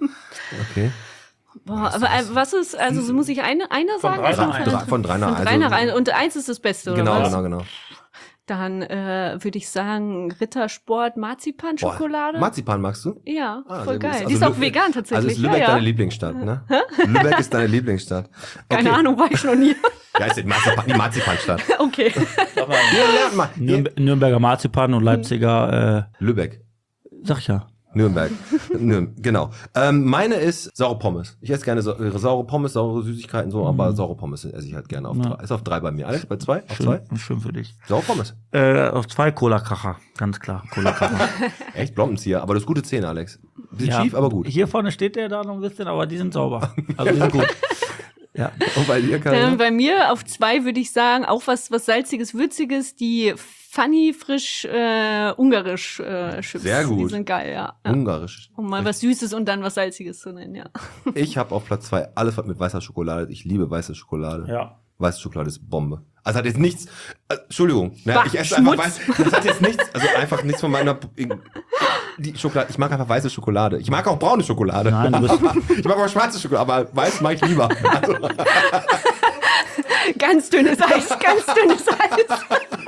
Okay. Boah, aber äh, was ist, also so muss ich eine, einer sagen? drei Von nach Drei- Von drei nach Von drei also- nach eins. Und eins ist das Beste, oder Genau, was? genau, genau. Dann äh, würde ich sagen, Rittersport Marzipan-Schokolade. Boah, Marzipan magst du? Ja, Ah, voll sehr gut. geil. Also Die ist auch Lü- vegan tatsächlich. Also ist Lübeck ja, deine ja. Lieblingsstadt, ne? Lübeck ist deine Lieblingsstadt. Okay. Keine Ahnung, war ich noch nie. Ja, ist die, Marzipan, die Marzipanstadt. Okay. Hier lernt mal. Hier. Nürnb Nürnberger Marzipan und Leipziger, Lübeck. äh, sag ich ja. Nürnberg. Nürn, genau. Ähm, meine ist saure Pommes. Ich esse gerne sa saure Pommes, saure Süßigkeiten so, aber saure Pommes esse ich halt gerne auf Ja. drei. Ist auf drei bei mir. Alex, bei zwei? Auf zwei? Schön, schön für dich. Saure Pommes. Äh, auf zwei Cola-Kracher, ganz klar. Cola-Kracher. Echt Blompenzieher, aber das ist gute Zähne, Alex. Bisschen Ja, schief, aber gut. Hier vorne steht der da noch ein bisschen, aber die sind sauber. Also die sind gut. Ja. Und bei dir, Ähm, Carina? bei mir auf zwei würde ich sagen, auch was, was salziges, würziges, die Funny frisch äh, ungarisch äh, Chips. Sehr gut. Die sind geil, ja. ja. Ungarisch. Um mal was Süßes und dann was Salziges zu nennen, ja. Ich habe auf Platz zwei alles was mit weißer Schokolade. Ich liebe weiße Schokolade. Ja. Weiße Schokolade ist Bombe. Also hat jetzt nichts, äh, Entschuldigung, ne, Bah, ich esse Schmutz. einfach weiß, das hat jetzt nichts, also einfach nichts von meiner, die Schokolade, ich mag einfach weiße Schokolade. Ich mag auch braune Schokolade. Nein, du bist- Ich mag auch schwarze Schokolade, aber weiß mag ich lieber. Also, Ganz dünnes Eis, ganz dünnes Eis.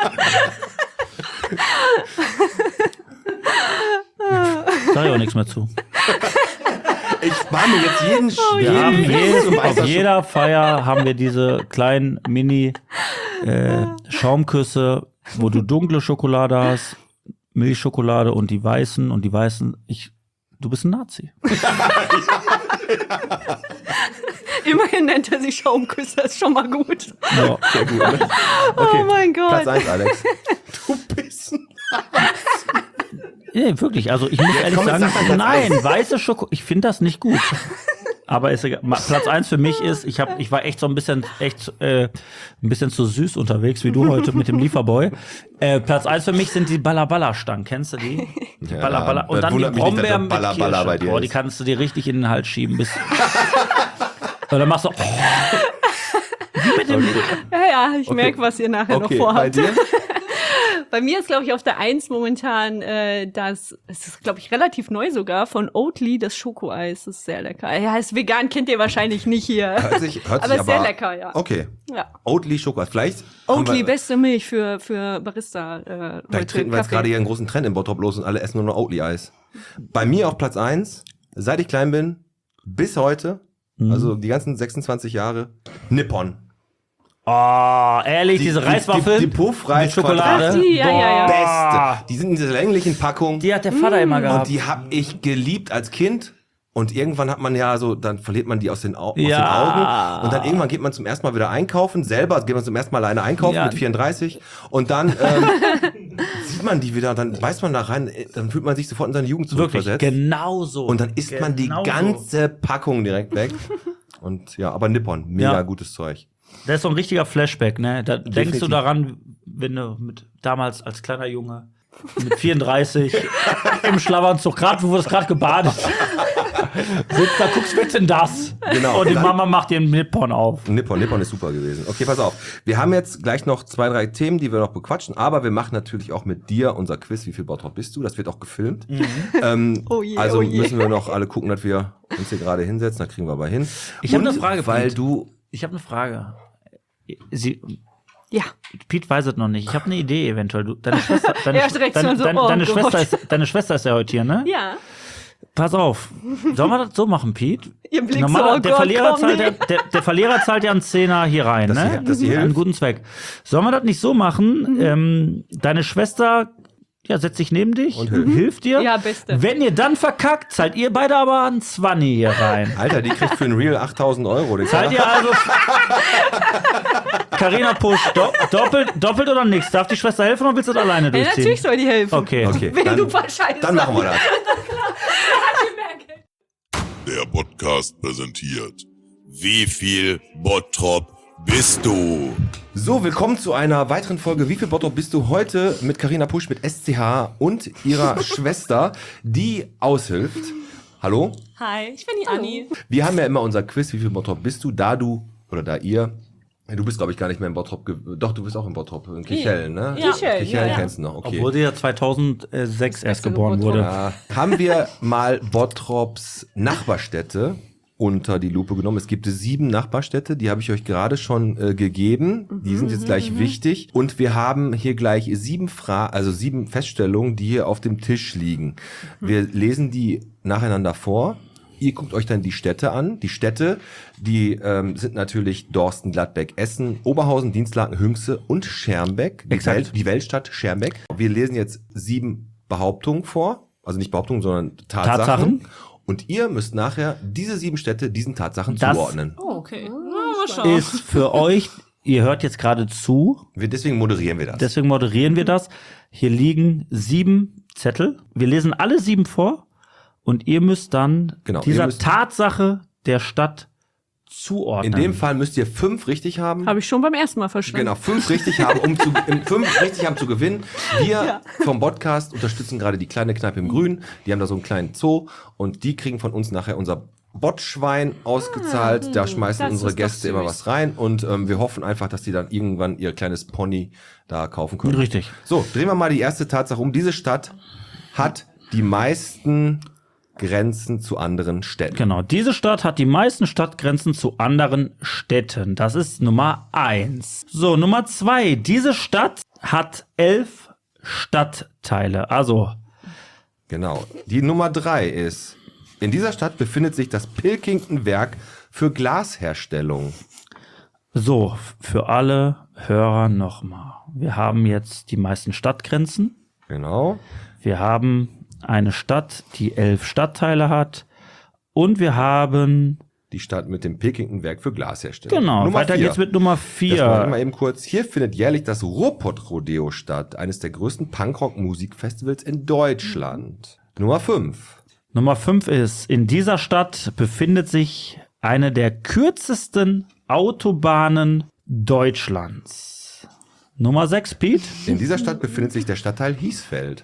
Sag ich auch nichts mehr zu. ich spare mir jetzt jeden, Wir haben jeden jedes, zum auf weißer jeder Feier haben wir diese kleinen Mini äh, Schaumküsse, wo du dunkle Schokolade hast, Milchschokolade und die weißen und die weißen. Ich, du bist ein Nazi. Immerhin nennt er sich Schaumküsser, ist schon mal gut. Ja. Sehr gut. Ne? Okay, Oh mein Gott. Platz eins, Alex. Du bist ein Nee, wirklich. Also ich muss ehrlich komm, jetzt sagen, sag mal Platz nein, weiße Schokolade, ich finde das nicht gut. Aber ist egal. Ma- Platz eins für mich ist, ich hab, ich war echt so ein bisschen, echt äh, ein bisschen zu süß unterwegs, wie du heute mit dem Lieferboy. Äh, Platz eins für mich sind die Balla-Balla-Stangen. Kennst du die? Die Ja, Balla-Balla. Und das dann die wundert mich nicht, dass Brombeeren das mit Balla-Balla bei Kirsche. dir Boah, die ist. kannst du dir richtig in den Hals schieben. Bis und dann machst du, wie mit dem, Ja, ja, ich Okay. merke, was ihr nachher Okay, noch bei vorhabt. dir? Bei mir ist, glaube ich, auf der Eins momentan äh, das, es ist, glaube ich, relativ neu sogar, von Oatly, das Schokoeis. Das ist sehr lecker. Ja, ist vegan, kennt ihr wahrscheinlich nicht hier. Hört sich, hört Aber sich ist sehr lecker, ja. Okay. Ja. Oatly Schokolade. Vielleicht haben Oatly, wir, beste Milch für, für Barista. Äh, vielleicht Leute, treten wir jetzt Kaffee. gerade hier einen großen Trend in Bottrop los und alle essen nur noch Oatly-Eis. Bei mir auf Platz eins, seit ich klein bin, bis heute, Mhm. also die ganzen sechsundzwanzig Jahre, Nippon. oh, ehrlich, diese Reiswaffel Die, die Puffreis mit Schokolade. Ach, die, ja, ja, ja. Beste. Die sind in dieser länglichen Packung. Die hat der Vater immer Und gehabt. die habe ich geliebt als Kind. Und irgendwann hat man ja so, dann verliert man die aus den, Au aus Ja. den Augen. Und dann irgendwann geht man zum ersten Mal wieder einkaufen. Selber geht man zum ersten Mal alleine einkaufen Ja. mit vierunddreißig. Und dann ähm, sieht man die wieder, dann beißt man da rein, dann fühlt man sich sofort in seine Jugend Wirklich, zurückversetzt. genau so. Und dann isst man die Genau so. ganze Packung direkt weg. Und ja, aber Nippon, mega Ja. gutes Zeug. Das ist so ein richtiger Flashback, ne? Da denkst Definitiv. du daran, wenn du mit damals als kleiner Junge mit vierunddreißig im Schlafanzug, gerade wo du gerade gebadet sitzt, da guckst, wer denn das? Genau. Und die Dann- Mama macht dir einen Nippon auf. Nippon, Nippon ist super gewesen. Okay, pass auf. Wir haben jetzt gleich noch zwei, drei Themen, die wir noch bequatschen, aber wir machen natürlich auch mit dir unser Quiz. Wie viel Bottrop bist du? Das wird auch gefilmt. Ähm, Oh je, also oh je. müssen wir noch alle gucken, dass wir uns hier gerade hinsetzen. Da kriegen wir aber hin. Ich habe Und eine Frage, weil Pete. du... Ich habe eine Frage. Sie, Ja. Pete weiß es noch nicht. Ich habe eine Idee eventuell. Du, deine Schwester, deine, Er ist direkt deine, schon so, deine, oh deine, Gott. Schwester ist, deine Schwester ist ja heute hier, ne? Ja. Pass auf. Sollen wir das so machen, Pete? Ihr Blick Normaler, so, oh der, Gott, Verlierer komm, zahlt nee. ja, der, der Verlierer zahlt ja einen Zehner hier rein, Dass ne? sie- dass sie Einen hilft. guten Zweck. Sollen wir das nicht so machen? Ähm, deine Schwester ja, setzt sich neben dich Und und hilft. hilft dir. Ja, beste. Wenn ihr dann verkackt, zahlt ihr beide aber einen Zwanni hier rein. Alter, die kriegt für ein Real achttausend Euro. Die Zahlt ihr also Carina Pusch do, doppelt, doppelt oder nichts? Darf die Schwester helfen oder willst du das alleine Ja, durchziehen? natürlich soll die helfen. Okay. Okay, Wenn dann, du ein paar Scheiße dann machen wir das. Der Podcast präsentiert. Wie viel Bottrop bist du? So, willkommen zu einer weiteren Folge Wie viel Bottrop bist du? Heute mit Carina Pusch mit S C H und ihrer Schwester, die aushilft. Hallo? Hi, ich bin die Anni. Wir haben ja immer unser Quiz, wie viel Bottrop bist du? Da du, oder da ihr, du bist glaube ich gar nicht mehr in Bottrop, ge- doch du bist auch in Bottrop, in Kichellen, ne? Ja. Kichellen, Kichellen ja, ja. kennst du noch, okay. Obwohl sie ja zweitausendsechs erst beste geboren Bottrop. wurde. Ja, haben wir mal Bottrops Nachbarstädte unter die Lupe genommen. Es gibt sieben Nachbarstädte, die habe ich euch gerade schon äh, gegeben. Die sind jetzt gleich wichtig. Und wir haben hier gleich sieben Fra also sieben Feststellungen, die hier auf dem Tisch liegen. Wir lesen die nacheinander vor. Ihr guckt euch dann die Städte an. Die Städte, die ähm, sind natürlich Dorsten, Gladbeck, Essen, Oberhausen, Dienstlaken, Hünxe und Schermbeck. Die, Exakt. Welt, die Weltstadt Schermbeck. Wir lesen jetzt sieben Behauptungen vor. Also nicht Behauptungen, sondern Tatsachen. Tatsachen. Und ihr müsst nachher diese sieben Städte diesen Tatsachen Das- zuordnen. Oh, okay. Na, mal schauen. Ist für euch, ihr hört jetzt gerade zu, Wir, deswegen moderieren wir das. deswegen moderieren wir das. Hier liegen sieben Zettel. Wir lesen alle sieben vor und ihr müsst dann Genau, ihr dieser müsst- Tatsache der Stadt zuordnen. In dem Fall müsst ihr fünf richtig haben. Habe ich schon beim ersten Mal verstanden. Genau, fünf richtig haben, um zu, im, fünf richtig haben zu gewinnen. Wir vom Podcast unterstützen gerade die kleine Kneipe im Grün. Die haben da so einen kleinen Zoo und die kriegen von uns nachher unser Botschwein ausgezahlt. Ah, da schmeißen das unsere ist doch Gäste immer süß. was rein und ähm, wir hoffen einfach, dass die dann irgendwann ihr kleines Pony da kaufen können. Richtig. So, drehen wir mal die erste Tatsache um. Diese Stadt hat die meisten Grenzen zu anderen Städten. Genau, diese Stadt hat die meisten Stadtgrenzen zu anderen Städten. Das ist Nummer eins. So, Nummer zwei. Diese Stadt hat elf Stadtteile. Also, Genau. Die Nummer drei ist, in dieser Stadt befindet sich das Pilkington-Werk für Glasherstellung. so, für alle Hörer nochmal. Wir haben jetzt die meisten Stadtgrenzen. Genau. Wir haben eine Stadt, die elf Stadtteile hat. Und wir haben, Die Stadt mit dem Pilkington-Werk für Glasherstellung. genau, Nummer weiter vier. geht's mit Nummer Das mache ich vier. mal eben kurz. Hier findet jährlich das Ruhrpott-Rodeo statt, eines der größten Punkrock-Musikfestivals in Deutschland. Nummer fünf. Nummer fünf ist, in dieser Stadt befindet sich eine der kürzesten Autobahnen Deutschlands. Nummer sechs, Pete. In dieser Stadt befindet sich der Stadtteil Hiesfeld.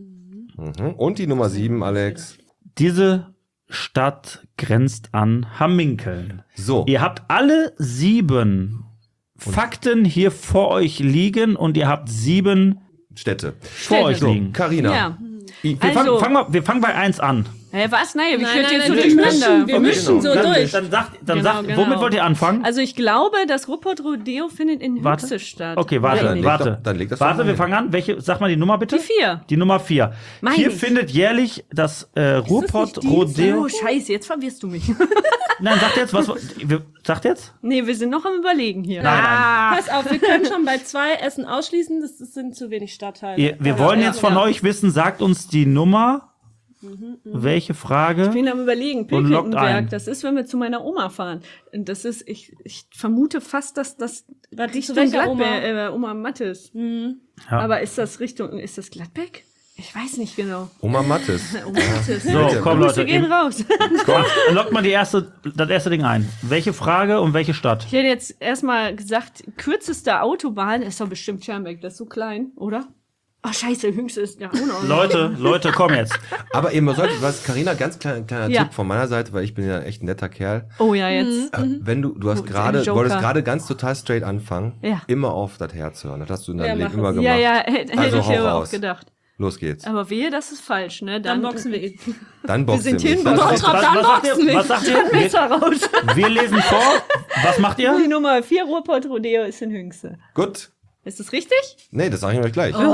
Mhm. Und die Nummer sieben, Alex. Diese Stadt grenzt an Hamminkeln. So, Ihr habt alle sieben Fakten hier vor euch liegen und ihr habt sieben Städte. vor euch So, liegen. Carina. Ja. Wir, Also- fangen, fangen wir, wir fangen bei eins an. Hä, was? Nein, wir Nein, führen nein, jetzt so nein, wir mischen, durcheinander. wir Okay, mischen so dann, durch. Dann sagt, dann Genau, sagt genau. womit wollt ihr anfangen? Also ich glaube, das Ruhrpott-Rodeo findet in Warte. Höchste statt. Okay, warte, Ja, dann leg warte. doch- dann leg das doch warte, mal wir hin. fangen an. Welche, sag mal die Nummer bitte. Die vier. Die Nummer vier. Meine Hier ich. findet jährlich das äh, Ruhrpott-Rodeo. Oh, scheiße, jetzt verwirrst du mich. Nein, sagt jetzt, was, wir- sagt jetzt? Nee, wir sind noch am Überlegen hier. Nein, nein. Pass auf, wir können schon bei zwei Essen ausschließen, das, das sind zu wenig Stadtteile. Ihr, wir Ja, wollen ja, jetzt von ja. euch wissen, sagt uns die Nummer. Welche Frage? Ich bin am Überlegen, Und lockt ein. Pilkingtonwerk, das ist, wenn wir zu meiner Oma fahren. Und das ist, ich, ich vermute fast, dass das Warte, zu Richtung welcher Gladbeck, Oma? äh, Oma Mattes. Ja. Aber ist das Richtung, ist das Gladbeck? Ich weiß nicht genau. Oma Mattes. Oma Mattes. So, komm Grüße Leute, gehen ihr- raus. komm, lockt mal die erste, das erste Ding ein. Welche Frage und welche Stadt? Ich hätte jetzt erstmal gesagt, kürzeste Autobahn ist doch bestimmt Schermbeck. Das ist so klein, oder? Oh, scheiße, Hüngste ist ja auch noch. Leute, Leute, komm jetzt. Aber ihr solltet, was Carina, ganz kleiner, kleiner Ja. Tipp von meiner Seite, weil ich bin ja echt ein netter Kerl. Oh ja, jetzt. Äh, Wenn du, du hast Gut, gerade, ein du wolltest Joker. gerade ganz total straight anfangen, Ja. immer auf das Herz hören. Das hast du in deinem Ja, Leben mach immer es. gemacht. Ja, ja, hätte hätte Also ich hau aber auch raus. gedacht. Los geht's. Aber wehe, das ist falsch, ne? Dann boxen wir ihn. Dann boxt sind ihr hier mich. in Dann- Bottrop. Was, dann was, sagt boxen ihr? wir. Was sagt ihr? Messer raus. Wir, wir lesen vor. Was macht ihr? Die Nummer vier Ruhrpott-Rodeo ist in Hüngste. Gut. Ist das richtig? Nee, das sage ich euch gleich. Oh,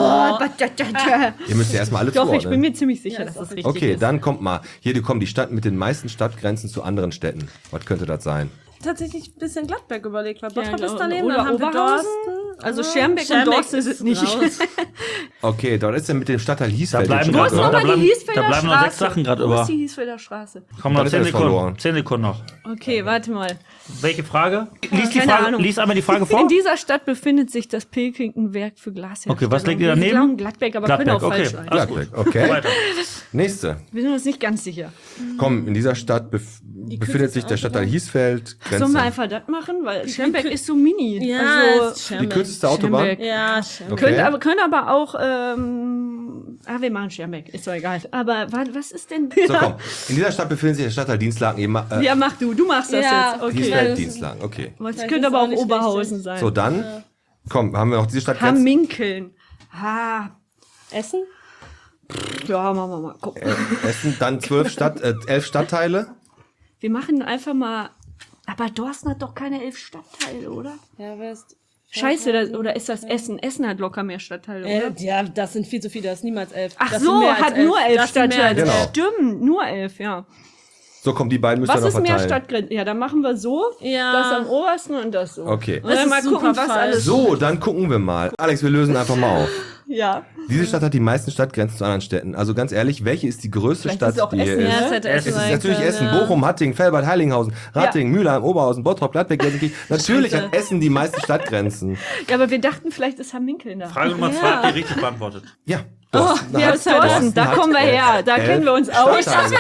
Ihr müsst ja erstmal alle Doch, ich bin zuordnen. mir ziemlich sicher, Ja, dass ist das auch richtig Okay, ist. dann kommt mal. Hier, die kommen die Stadt mit den meisten Stadtgrenzen zu anderen Städten. Was könnte das sein? Tatsächlich ein bisschen Gladbeck überlegt, weil Bottrop Ja, ist daneben, oder dann haben wir Oberhausen. Dorsten. Also Ja, Schermbeck und Dorsten ist es nicht. raus. Okay, dort ist ja mit dem Stadtteil Da Hiesfeld. bleiben jetzt Wo gerade ist schon, noch- oder? da nochmal die bleiben- Hiesfelder da bleiben noch Straße? sechs Sachen gerade Wo über. ist die Hiesfelder Straße? Komm noch Dann ist zehn alles verloren. Sekunden. zehn Sekunden noch. Okay, warte mal. Welche Frage? Lies, die Keine Frage Ahnung. lies einmal die Frage vor. In dieser Stadt befindet sich das Pilkington-Werk für Glasherstellung. Okay, was liegt ihr daneben? Wir glauben Gladbeck, aber können auch Gladbeck, okay. falsch sein. Alles gut. Gladbeck, okay. Weiter. Nächste. Wir sind uns nicht ganz sicher. Komm, in dieser Stadt bef befindet sich der Stadtteil Hiesfeld. Sollen wir Grenze. einfach das machen? Weil Schermbeck ist so mini. Ja, also, ist Die Schermbeck. kürzeste Autobahn. Schermbeck. Ja, Schermbeck. Okay. Können, aber, können aber auch, ähm, ah, wir machen Schermbeck, ist doch egal. Aber wa- was ist denn? So, komm. In dieser Stadt befindet sich der Stadtteil Dienstlaken. Ihr ma- äh, Ja, mach du, du machst das Ja, jetzt. Okay. Hiesfeld, das- Dienstlaken, okay. Aber es Das könnte ist aber auch auch nicht Oberhausen richtig. sein. So, dann, komm, haben wir noch diese Stadt Grenze. Hamminkeln. Ah, Essen? ja, machen wir mal. Guck. Äh, Essen, dann zwölf Stadt, äh, elf Stadtteile. Wir machen einfach mal. Aber Dorsten hat doch keine elf Stadtteile, oder? Ja, West. Scheiße, das, oder ist das Essen? Essen hat locker mehr Stadtteile, Äh, oder? ja, das sind viel zu viele, das ist niemals elf. Ach das sind so, mehr als hat nur elf Das sind mehr als Stadtteile. Genau. Stimmt, nur elf, ja. So, komm, die beiden müsst ihr Was noch ist mehr verteilen. Stadtgrenze? Ja, dann machen wir so. Ja. Das am obersten und das so. Okay. Und dann Das mal ist gucken, super was falsch. alles. So, dann gucken wir mal. Alex, wir lösen einfach mal auf. Ja. Diese Stadt hat die meisten Stadtgrenzen zu anderen Städten. Also ganz ehrlich, welche ist die größte Vielleicht Stadt, ist es auch die hier Essen, ist? Ja, ja? es hätte Es Es Essen ist sein natürlich können, Essen, ja. Bochum, Hattingen, Velbert, Heiligenhausen, Ratingen, Mülheim, Oberhausen, Bottrop, Gladbeck, Gelsenkirchen. Natürlich hat Essen die meisten Stadtgrenzen. Ja, aber wir dachten, vielleicht ist Hamminkeln da. Frage Nummer zwei habt ihr richtig beantwortet. Ja. Oh, Dorsten ja, hat- ist Thorsten, Dorsten da hat kommen wir elf- her. Da elf kennen wir uns aus. Stadtteile. das wirklich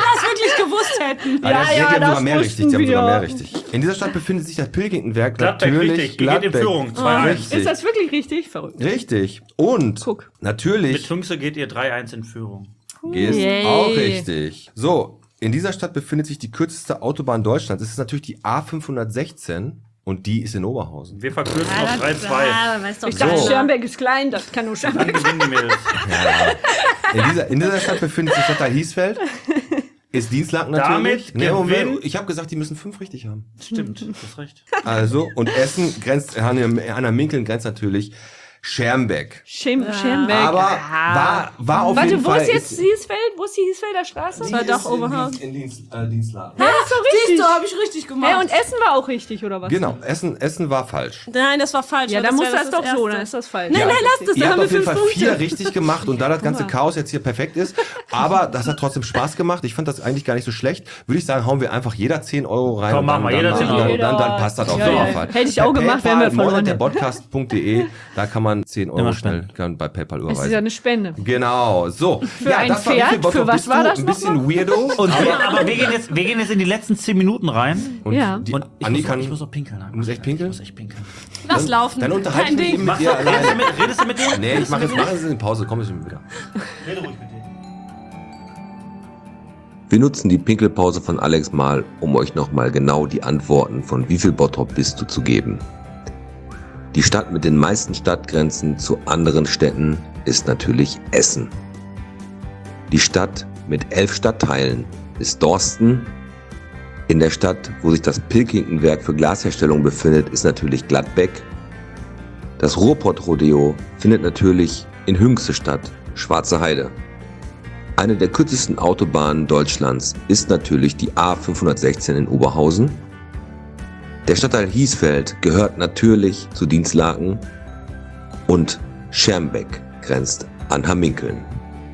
wirklich gewusst hätten. Ah, ja, ja, die haben sogar mehr richtig. Die haben sogar mehr wir. richtig. In dieser Stadt befindet sich das Pilkingtonwerk. Gladbeck, natürlich. richtig. Die geht in Führung. zwei eins. Richtig. Ist das wirklich richtig? Verrückt. Richtig. Und Guck. natürlich Mit Fünkse geht ihr drei eins in Führung. ist Yay. auch richtig. So, in dieser Stadt befindet sich die kürzeste Autobahn Deutschlands. Es ist natürlich die A fünfhundertsechzehn und die ist in Oberhausen. Wir verkürzen Ja, auf drei das- zwei. ja, weiß doch Ich dachte, So. Schermbeck ist klein, das kann nur Dann Schermbeck sein. gewinnen die Mädels. In dieser, in dieser Stadt befindet sich Stadtteil Hiesfeld. Ist Dienstlaken natürlich. Damit Nee, Moment, gewinnt- ich habe gesagt, die müssen fünf richtig haben. Stimmt, du hast recht. Also, und Essen grenzt, Anna Minkeln grenzt natürlich Schermbeck. Schem Schermbeck. Aber war, war auf Warte, jeden wo Fall... ist jetzt Hiesfeld? Wo ist die Hiesfelder Straße? Das war doch Oberhausen. In Dienst, äh, Dienstlaken. Ja, ist doch richtig. Siehst du, hab ich richtig gemacht. Hä, und Essen war auch richtig, oder was? Genau, Essen, Essen war falsch. Nein, das war falsch. Ja, weil dann muss wär das doch so, Erste. dann ist das falsch. Nein, Ja. nein, lass das, Ihr dann habt haben wir auf jeden fünf Fall vier Punkte. richtig gemacht und da das ganze mal. Chaos jetzt hier perfekt ist, aber das hat trotzdem Spaß gemacht. Ich fand das eigentlich gar nicht so schlecht. Würde ich sagen, hauen wir einfach jeder zehn Euro rein. Komm, und mach dann, mal, dann, jeder zehn Euro. dann, dann, dann passt das auf Ja, jeden ja. Fall. Hätte ich auch Per gemacht, wären wir PayPal, verloren. der podcast punkt de, da kann man zehn Euro Immer schnell spenden. kann bei PayPal Das ist ja überweisen. eine Spende. Genau, so. Für ein das war, wie Pferd? viel Bottrop Für was bist war du? das Ein bisschen weirdo. Und wir, aber wir gehen, jetzt, wir gehen jetzt in die letzten zehn Minuten rein. Und Ja. die, Und ich, Andi muss, auch- kann, ich muss auch pinkeln. Du musst echt pinkeln? Ich muss echt pinkeln. Lass laufen. Dann unterhalte Kein ich mich Ding. eben mit Machst du, dir redest, du alleine. mit, redest du mit dem? Nee, ich mache jetzt, machen Sie eine Pause, komm ich schon wieder. Rede ruhig mit dem. Wir nutzen die Pinkelpause von Alex mal, um euch nochmal genau die Antworten von wie viel Bottrop bist du zu geben. Die Stadt mit den meisten Stadtgrenzen zu anderen Städten ist natürlich Essen. Die Stadt mit elf Stadtteilen ist Dorsten. In der Stadt, wo sich das Pilkingtonwerk für Glasherstellung befindet, ist natürlich Gladbeck. Das Ruhrpott-Rodeo findet natürlich in Hünxe statt, Schwarze Heide. Eine der kürzesten Autobahnen Deutschlands ist natürlich die A fünfhundertsechzehn in Oberhausen. Der Stadtteil Hiesfeld gehört natürlich zu Dienstlaken und Schermbeck grenzt an Hamminkeln.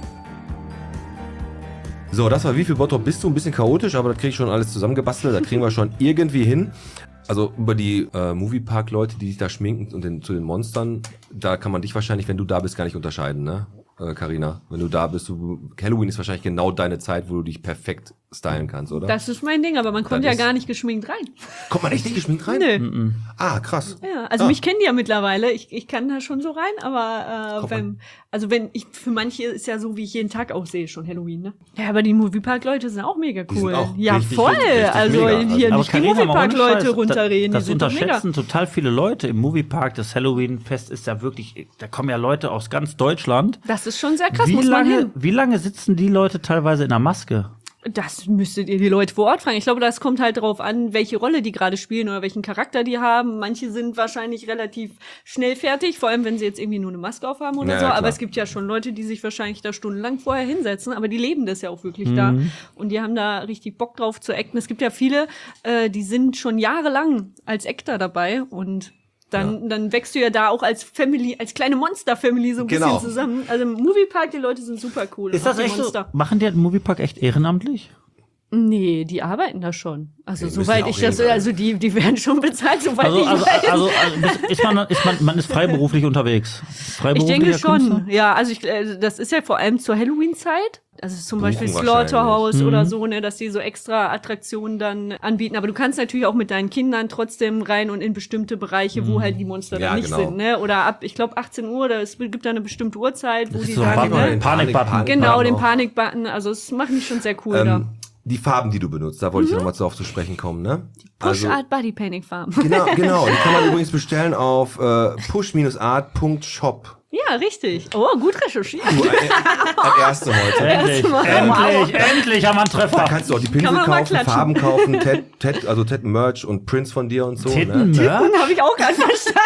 So, das war wie viel Bottrop bist du? Ein bisschen chaotisch, aber das kriege ich schon alles zusammengebastelt. Da kriegen wir schon irgendwie hin. Also über die äh, Moviepark-Leute, die sich da schminken und den, zu den Monstern, da kann man dich wahrscheinlich, wenn du da bist, gar nicht unterscheiden, ne? Carina, wenn du da bist, du, Halloween ist wahrscheinlich genau deine Zeit, wo du dich perfekt stylen kannst, oder? Das ist mein Ding, aber man kommt Das ja ist- gar nicht geschminkt rein. Kommt man echt nicht geschminkt rein? Nö. Ah, krass. Ja, also Ah. mich kennen die ja mittlerweile. Ich, ich kann da schon so rein, aber äh, Kommt wenn, also wenn ich für manche ist ja so, wie ich jeden Tag aussehe, schon Halloween, ne? Ja, aber die Moviepark-Leute sind auch mega Die sind cool. auch ja, richtig, voll. richtig, richtig also mega. hier Also- nicht die Carina, mal ohne Moviepark-Leute Scheiß, runterreden, Das, die das sind doch mega. unterschätzen total viele Leute. Im Moviepark, das Halloween-Fest ist ja wirklich, da kommen ja Leute aus ganz Deutschland. Das ist schon sehr krass, Wie muss man lange, hin. wie lange sitzen die Leute teilweise in der Maske? Das müsstet ihr die Leute vor Ort fragen. Ich glaube, das kommt halt darauf an, welche Rolle die gerade spielen oder welchen Charakter die haben. Manche sind wahrscheinlich relativ schnell fertig, vor allem wenn sie jetzt irgendwie nur eine Maske aufhaben oder Ja, so. ja, Aber klar. es gibt ja schon Leute, die sich wahrscheinlich da stundenlang vorher hinsetzen, aber die leben das ja auch wirklich da. Und die haben da richtig Bock drauf zu acten. Es gibt ja viele, äh, die sind schon jahrelang als Actor dabei und Dann, dann wächst du ja da auch als Family, als kleine Monster-Family so ein Genau. bisschen zusammen. Also im Moviepark, die Leute sind super cool. Ist auch das die echt so? Monster. Machen die den Moviepark echt ehrenamtlich? Nee, die arbeiten da schon. Also Die müssen soweit ja auch ich das, reden, also die, die werden schon bezahlt, soweit Also, ich also, weiß. also, also ist man, ist man, man ist freiberuflich unterwegs. ich Freiberuflicher denke schon, Künstler? ja. Also ich, äh, das ist ja vor allem zur Halloween-Zeit. Also zum Buchen Beispiel wahrscheinlich. Slaughterhouse Mhm. oder so, ne, dass die so extra Attraktionen dann anbieten. Aber du kannst natürlich auch mit deinen Kindern trotzdem rein und in bestimmte Bereiche, wo halt die Monster Ja, dann nicht genau. sind, ne? Oder ab, ich glaube, achtzehn Uhr, da es gibt da eine bestimmte Uhrzeit, wo Das die ist so ein sagen, Button, ne? den Panik-Button. Genau, den auch. Panik-Button. Also das machen die schon sehr cool da. Ähm, die Farben, die du benutzt, da wollte ich nochmal drauf zu sprechen kommen, ne? Push Art Body Painting Farm. Genau, genau. Die kann man übrigens bestellen auf äh, push art punkt shop. Ja, richtig. Oh, gut recherchiert. Du, äh, das erste heute. Endlich, Erstmal. endlich, endlich haben wir einen Da Treffer. kannst du auch die Pinsel Kann man mal kaufen, klatschen. Farben kaufen, Ted, Ted, also Ted Merch und Prints von dir und so. Titten, Ne? Merch? Habe ich auch gerade verstanden.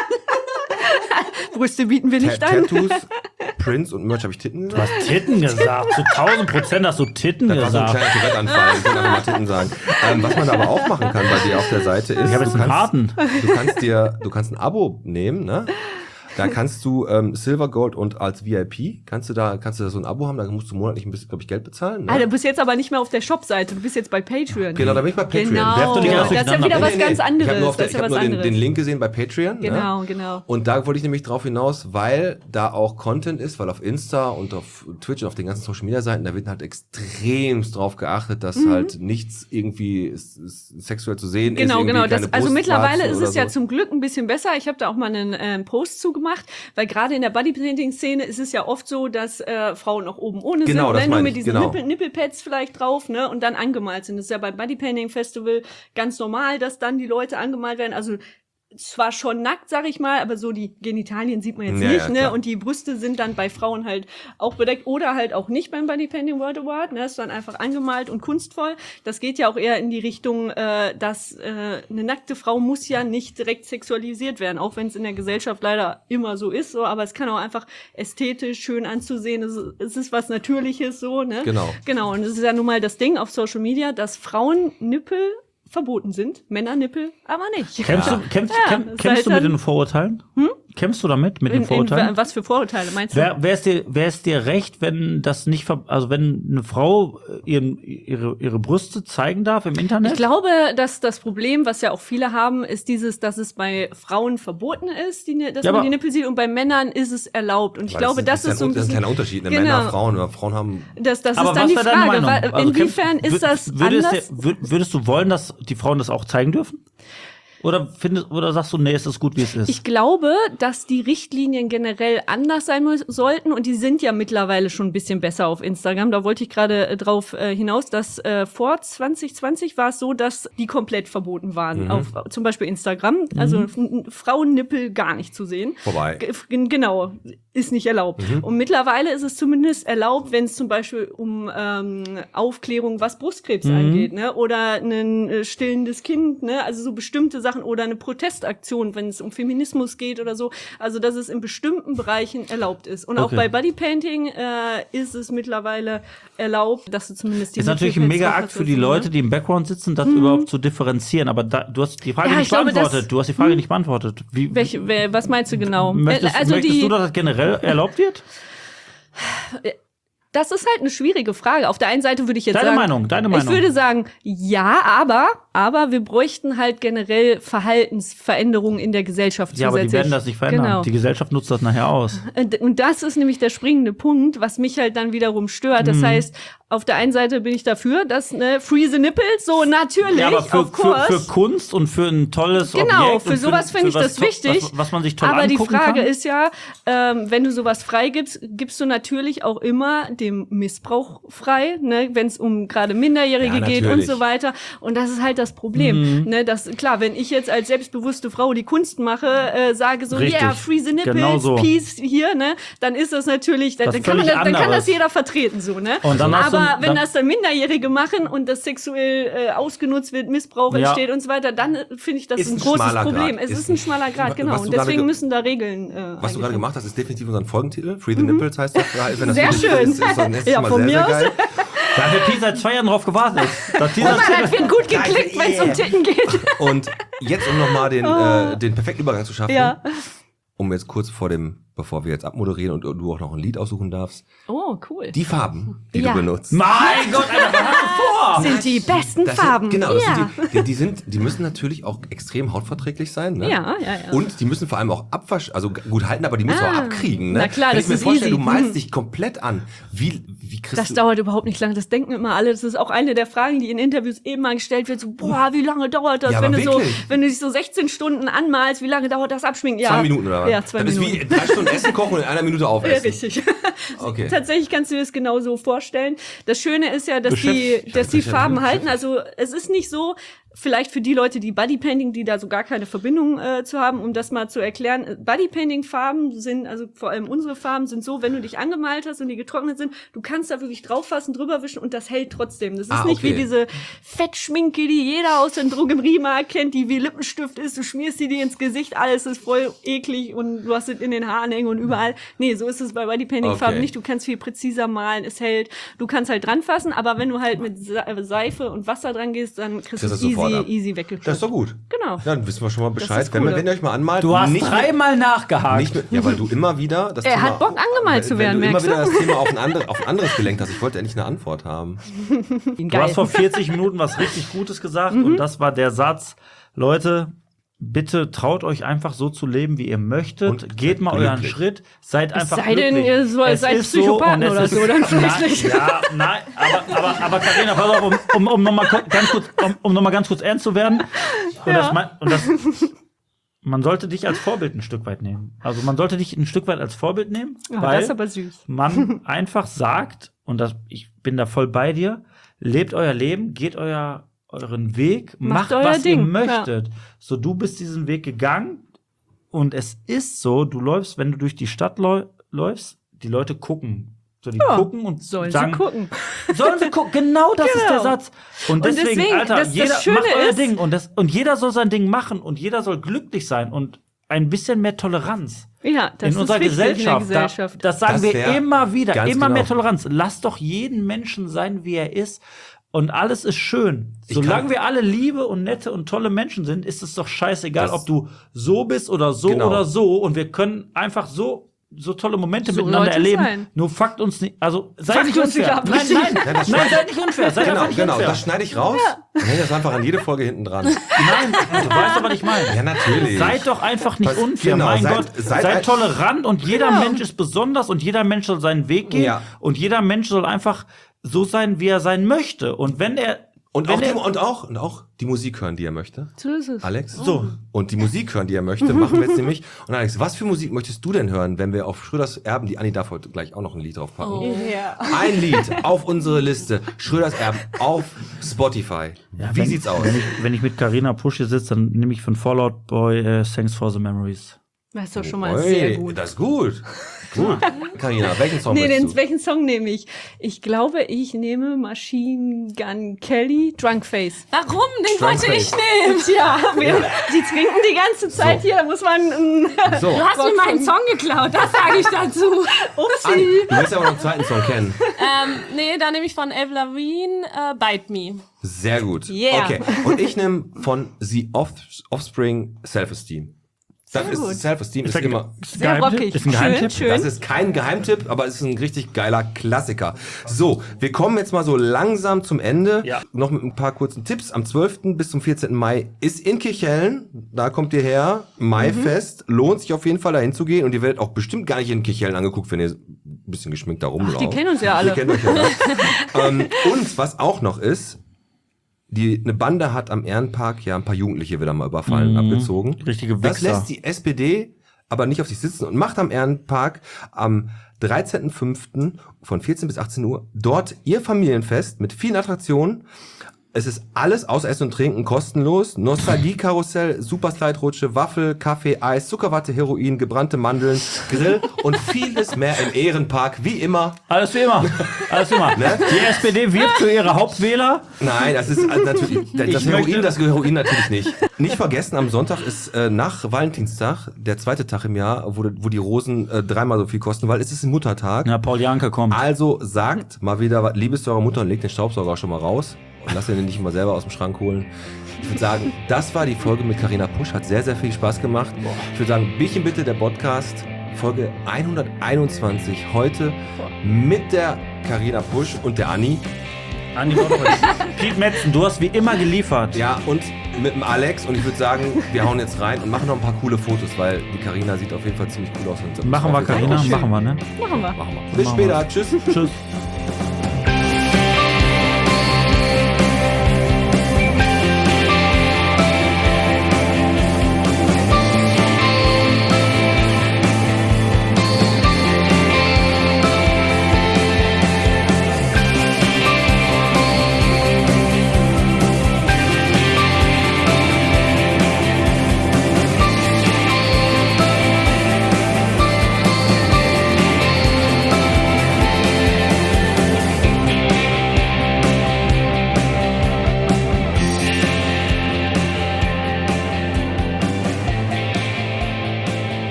Brüste bieten wir nicht Ta- an. Tattoos, Prints und Merch, habe ich Titten Du gesagt? hast Titten gesagt. Zu tausend Prozent hast du Titten Das war so ein gesagt. kleiner Tourette-Anfall, ich kann einfach mal Titten sagen. Ähm, was man aber auch machen kann bei dir auf der Seite ist, Ich habe jetzt du, einen kannst, harten. du kannst dir, du kannst ein Abo nehmen, ne? Da kannst du ähm, Silver, Gold und als V I P kannst du da kannst du da so ein Abo haben, da musst du monatlich ein bisschen, glaube ich, Geld bezahlen. Ne? Ah, du bist jetzt aber nicht mehr auf der Shop-Seite, du bist jetzt bei Patreon. Genau, da bin ich bei Patreon. Genau, Werft doch nicht alles das ist ja durcheinander. wieder was Nee, nee, ganz nee. anderes. Ich habe nur, auf der, das ich ist ja hab was nur den, anderes. den Link gesehen bei Patreon. Genau, ne? genau. Und da wollte ich nämlich drauf hinaus, weil da auch Content ist, weil auf Insta und auf Twitch und auf den ganzen Social Media Seiten, da wird halt extremst drauf geachtet, dass Mhm. halt nichts irgendwie s- s- sexuell zu sehen Genau, ist. genau. irgendwie Das, keine also mittlerweile Brustwarzen ist oder es ja so. zum Glück ein bisschen besser. Ich habe da auch mal einen äh, Post zugemacht, weil gerade in der Bodypainting-Szene ist es ja oft so, dass äh, Frauen auch oben ohne Genau, sind, das ne? nur meine mit ich, diesen genau. Nippel, Nippelpads vielleicht drauf, ne, und dann angemalt sind. Das ist ja beim Bodypainting-Festival ganz normal, dass dann die Leute angemalt werden. Also zwar schon nackt, sag ich mal, aber so die Genitalien sieht man jetzt Ja, nicht, ja, ne? klar. Und die Brüste sind dann bei Frauen halt auch bedeckt oder halt auch nicht beim Bodypainting World Award, ne? Ist dann einfach angemalt und kunstvoll. Das geht ja auch eher in die Richtung, äh, dass äh, eine nackte Frau muss ja nicht direkt sexualisiert werden, auch wenn es in der Gesellschaft leider immer so ist, so, aber es kann auch einfach ästhetisch schön anzusehen. Es, es ist was Natürliches, so, ne? Genau. Genau. Und das ist ja nun mal das Ding auf Social Media, dass Frauennippel verboten sind, Männernippel aber nicht. Kämpfst du, kämpfst, Ja, kämp, das ist kämpfst halt du mit dann- den Vorurteilen? Hm? Kämpfst du damit, mit In, den in, Vorurteilen? was für Vorurteile meinst du? Wer, wer ist dir, wer ist dir recht, wenn das nicht, ver also wenn eine Frau ihren, ihre, ihre Brüste zeigen darf im Internet? Ich glaube, dass das Problem, was ja auch viele haben, ist dieses, dass es bei Frauen verboten ist, die, dass Ja, man aber- die Nippel sieht, und bei Männern ist es erlaubt. Und ich Weil glaube, das, ein- ist so ein das ist ein bisschen, kleiner Unterschied. Ne? Genau. Männer, Frauen, oder Frauen haben. das, das Aber ist dann was die wäre deine Frage, Meinung? weil, Also inwiefern kämpf- ist das wür- würde es anders? dir, wür- würdest du wollen, dass die Frauen das auch zeigen dürfen? Oder findest, oder sagst du, nee, es ist gut, wie es ist? Ich glaube, dass die Richtlinien generell anders sein muss, sollten, und die sind ja mittlerweile schon ein bisschen besser auf Instagram. Da wollte ich gerade äh, drauf äh, hinaus, dass äh, vor zwanzig zwanzig war es so, dass die komplett verboten waren, Mhm. auf äh, zum Beispiel Instagram. Also f- Frauennippel gar nicht zu sehen. Vorbei. G g- genau, ist nicht erlaubt. Mhm. Und mittlerweile ist es zumindest erlaubt, wenn es zum Beispiel um ähm, Aufklärung, was Brustkrebs Mhm. angeht, ne, oder ein äh, stillendes Kind, ne, also so bestimmte Sachen, oder eine Protestaktion, wenn es um Feminismus geht oder so. Also, dass es in bestimmten Bereichen erlaubt ist. Und auch Okay. bei Bodypainting äh, ist es mittlerweile erlaubt, dass du zumindest die ist natürlich ein Nippelpads mega drauf Akt hast für und die so, Leute, ne? die im Background sitzen, das überhaupt zu differenzieren. Aber da, du hast die Frage Ja, nicht ich glaube, beantwortet. das- du hast die Frage nicht beantwortet. Wie, Welche, wer, was meinst du genau? möchtest Äh, also möchtest die, du, dass das generell erlaubt wird? Das ist halt eine schwierige Frage. Auf der einen Seite würde ich jetzt Deine sagen, Meinung, deine Meinung. Ich würde sagen, ja, aber, aber wir bräuchten halt generell Verhaltensveränderungen in der Gesellschaft Ja, aber die zusätzlich. werden das nicht verändern. Genau. Die Gesellschaft nutzt das nachher aus. Und und das ist nämlich der springende Punkt, was mich halt dann wiederum stört. Das Mhm. heißt, auf der einen Seite bin ich dafür, dass, ne, free the nipples, so natürlich, Ja, aber für, of für, course. für Kunst und für ein tolles Genau, Objekt. für und sowas für finde ich was das to- wichtig. Was, was man sich toll Aber die angucken Frage kann. ist ja, ähm, wenn du sowas freigibst, gibst du natürlich auch immer dem Missbrauch frei, ne, wenn es um gerade Minderjährige Ja, geht und natürlich. so weiter. Und das ist halt das Problem. Mhm. Ne, dass, klar, wenn ich jetzt als selbstbewusste Frau die Kunst mache, äh, sage so, Richtig. yeah, free the nipples, Genau so. peace hier, ne, dann ist das natürlich, dann, Das dann, kann, man völlig das, dann kann anderes. das jeder vertreten, so, ne. Und dann hast du- Aber wenn dann- das dann Minderjährige machen und das sexuell äh, ausgenutzt wird, Missbrauch Ja. entsteht und so weiter, dann äh, finde ich das Ist ein ein großes schmaler Problem. Grad. Es Ist ist ein schmaler Grad, was genau. du Und gerade deswegen ge- müssen da Regeln. Äh, Was du gerade eingeführt gemacht hast, ist definitiv unser Folgentitel. Free the Nipples heißt das. Wenn das Sehr so schön. Ist, ist das nächste Ja, Mal von sehr, mir sehr aus. geil. Da hat der Pi seit zwei Jahren drauf gewartet. Dass dieser Und man hat Titel- viel gut geklickt, wenn es um Titten geht. Und jetzt, um nochmal den, äh, den perfekten Übergang zu schaffen, Oh. Ja. um jetzt kurz vor dem, bevor wir jetzt abmoderieren und du auch noch ein Lied aussuchen darfst, Oh, cool. die Farben, die Ja. du benutzt. Mein Gott, Alter, was hast du vor? Sind die besten Das Farben. Sind, genau, das ja. sind die, die, die sind, die müssen natürlich auch extrem hautverträglich sein, ne? Ja, ja, ja. Und die müssen vor allem auch abwasch, also gut halten, aber die müssen Ah, auch abkriegen, ne? na klar, Wenn das ich mir ist vorstelle, easy. du malst Mhm. dich komplett an. Wie, wie kriegst Das du... dauert überhaupt nicht lange. Das denken immer alle. Das ist auch eine der Fragen, die in Interviews eben mal gestellt wird. So, boah, wie lange dauert das? Ja, wenn aber du so, wirklich? wenn du dich so sechzehn Stunden anmalst, wie lange dauert das Abschminken? Ja. Zwei Minuten oder was? Ja, zwei das Minuten. ist wie drei Stunden Essen kochen und in einer Minute Ja, aufessen. richtig. Okay. Tatsächlich kannst du dir das genau so vorstellen. Das Schöne ist ja, dass die, Beschäftigt- dass die Beschäftigt- Farben halten. Also es ist nicht so, vielleicht für die Leute, die Bodypainting, die da so gar keine Verbindung äh, zu haben, um das mal zu erklären. Bodypainting-Farben sind, also vor allem unsere Farben sind so, wenn du dich angemalt hast und die getrocknet sind, du kannst da wirklich drauf fassen, drüber wischen und das hält trotzdem. Das ist Ah, nicht okay. wie diese Fettschminke, die jeder aus dem Drogeriemarkt kennt, die wie Lippenstift ist. Du schmierst die dir ins Gesicht, alles ist voll eklig und du hast es in den Haaren hängen und überall. Nee, so ist es bei Bodypainting-Farben Okay. nicht. Du kannst viel präziser malen, es hält. Du kannst halt dran fassen, aber wenn du halt mit Se- Seife und Wasser dran gehst, dann kriegst du Kriegst es du easy Antwort ab. easy weggekriegt. Das ist doch gut. Genau. Ja, dann wissen wir schon mal Das Bescheid. ist Wenn, cool. wir- wenn ihr euch mal anmalt, Du hast nicht dreimal mit, nachgehakt. nicht mit, ja, weil du immer wieder das Er Thema, hat Bock, angemalt weil, zu werden, wenn du immer merkst wieder du? das Thema auf ein, andere, auf ein anderes gelenkt hast. Ich wollte endlich eine Antwort haben. Du hast vor vierzig Minuten was richtig Gutes gesagt Mhm. und das war der Satz, Leute, bitte traut euch einfach so zu leben, wie ihr möchtet. Und Geht mal euren glücklich. Schritt. Seid einfach sei denn, glücklich. ihr so- Es seid ist Psychopathen und es oder ist- so, dann Nein, vielleicht. ja, nein, aber, aber, aber Carina, pass auf, um, um, um nochmal ganz kurz, um, um noch mal ganz kurz ernst zu werden. Und, Ja. das, mein- und das, man sollte dich als Vorbild ein Stück weit nehmen. Also man sollte dich ein Stück weit als Vorbild nehmen, Ja, weil das ist aber süß. man einfach sagt, und das, ich bin da voll bei dir, lebt euer Leben, geht euer, euren Weg, Macht macht, euer was ihr Ding, möchtet. So, du bist diesen Weg gegangen und es ist so, du läufst, wenn du durch die Stadt läu- läufst, die Leute gucken. So, die Ja, gucken und Sollen sagen, sie gucken. sollen sie gucken. Genau das ist der Genau. Satz. Und Und deswegen, deswegen, Alter, das- das jeder Schöne macht euer ist- Ding und, das, und jeder soll sein Ding machen und jeder soll glücklich sein und ein bisschen mehr Toleranz. Ja, das in ist unserer wichtig Gesellschaft. in der Gesellschaft. Da, das sagen Das wir wär immer wieder. ganz Immer genau. mehr Toleranz. Lasst doch jeden Menschen sein, wie er ist. Und alles ist schön. Ich Solange kann- wir alle liebe und nette und tolle Menschen sind, ist es doch scheißegal, Das- ob du so bist oder so Genau. oder so. Und wir können einfach so so tolle Momente So miteinander Leute erleben. sein. Nur fuckt uns nicht, also seid Fuckt nicht uns nicht unfair. ab. Nein, nein, Nein, das nein, seid nicht unfair. Seid Genau, einfach nicht genau. unfair. Das schneide ich raus. Dann hänge ich das einfach an jede Folge hinten dran. Nein, du weißt aber, was ich meine. Ja, natürlich. Seid doch einfach nicht Was- unfair, genau, mein seid- Gott. seid Seid, ein- tolerant und jeder Genau. Mensch ist besonders und jeder Mensch soll seinen Weg gehen Ja. und jeder Mensch soll einfach so sein, wie er sein möchte. Und wenn er Und wenn auch, die, er, und, auch, und auch die Musik hören, die er möchte. So ist es. Alex? So. Und die Musik hören, die er möchte, machen wir jetzt nämlich. Und Alex, was für Musik möchtest du denn hören, wenn wir auf Schröders Erben, die Anni darf heute gleich auch noch ein Lied draufpacken. Oh. Ja. Ein Lied auf unsere Liste. Schröders Erben auf Spotify. Ja, Wie wenn, sieht's aus? Wenn ich, wenn ich mit Carina Pusch hier sitze, dann nehme ich von Fallout Boy äh, Thanks for the Memories. Das ist doch schon mal Ui, sehr gut. Das ist gut. Gut. Carina, welchen Song Nee, möchtest den, du? welchen Song nehme ich? Ich glaube, ich nehme Machine Gun Kelly, Drunk Face. Warum? Den Drunk wollte ich Face. nehmen. Tja, wir, die trinken die ganze Zeit So. hier, da muss man. äh, So, Du hast mir meinen Song geklaut, das sage ich dazu. Anni, du willst aber noch einen zweiten Song kennen. ähm, nee, da nehme ich von Avril Lavigne äh, Bite Me. Sehr gut. Yeah. Okay. Und ich nehme von The Off- Offspring Self-Esteem. Das Sehr gut. ist Self-Esteem ist ein- immer. ist ein Sehr Geheimtipp? rockig. Ist ein Schön, Geheimtipp? schön. Das ist kein Geheimtipp, aber es ist ein richtig geiler Klassiker. So, wir kommen jetzt mal so langsam zum Ende. Ja. Noch mit ein paar kurzen Tipps. Am zwölften bis zum vierzehnten Mai ist in Kirchhellen, da kommt ihr her, Maifest. Mhm. Lohnt sich auf jeden Fall dahin zu gehen und ihr werdet auch bestimmt gar nicht in Kirchhellen angeguckt, wenn ihr ein bisschen geschminkt da rumlauft. die kennen uns ja alle. Die kennen euch ja alle. ähm, und was auch noch ist, die, eine Bande hat am Ehrenpark ja ein paar Jugendliche wieder mal überfallen, Mhm. abgezogen. Richtige Das Wichser. lässt die S P D aber nicht auf sich sitzen und macht am Ehrenpark am dreizehnten fünften von vierzehn bis achtzehn Uhr dort ihr Familienfest mit vielen Attraktionen. Es ist alles außer Essen und Trinken kostenlos. Nostalgie-Karussell, Superslide-Rutsche, Waffel, Kaffee, Eis, Zuckerwatte, Heroin, gebrannte Mandeln, Grill und vieles mehr im Ehrenpark, wie immer. Alles wie immer. Alles wie immer. Ne? Die S P D wirbt für ihre Hauptwähler. Nein, das ist äh, natürlich, das Ich Heroin, möchte- das Heroin natürlich nicht. Nicht vergessen, am Sonntag ist äh, nach Valentinstag, der zweite Tag im Jahr, wo, wo die Rosen äh, dreimal so viel kosten, weil es ist ein Muttertag. Na, Paul Janke kommt. Also sagt mal wieder Liebes zu eurer Mutter und legt den Staubsauger auch schon mal raus. Und lasst ihn nicht immer selber aus dem Schrank holen. Ich würde sagen, das war die Folge mit Carina Pusch. Hat sehr, sehr viel Spaß gemacht. Ich würde sagen, Bierchen bitte, der Podcast. Folge hunderteinundzwanzig. Heute mit der Carina Pusch und der Anni. Andi Bottrop. Piet Metzen, du hast wie immer geliefert. Ja, und mit dem Alex. Und ich würde sagen, wir hauen jetzt rein und machen noch ein paar coole Fotos, weil die Carina sieht auf jeden Fall ziemlich cool aus. Machen wir, Carina, machen wir, ne? Machen wir. Machen wir. Bis später. Tschüss. Tschüss.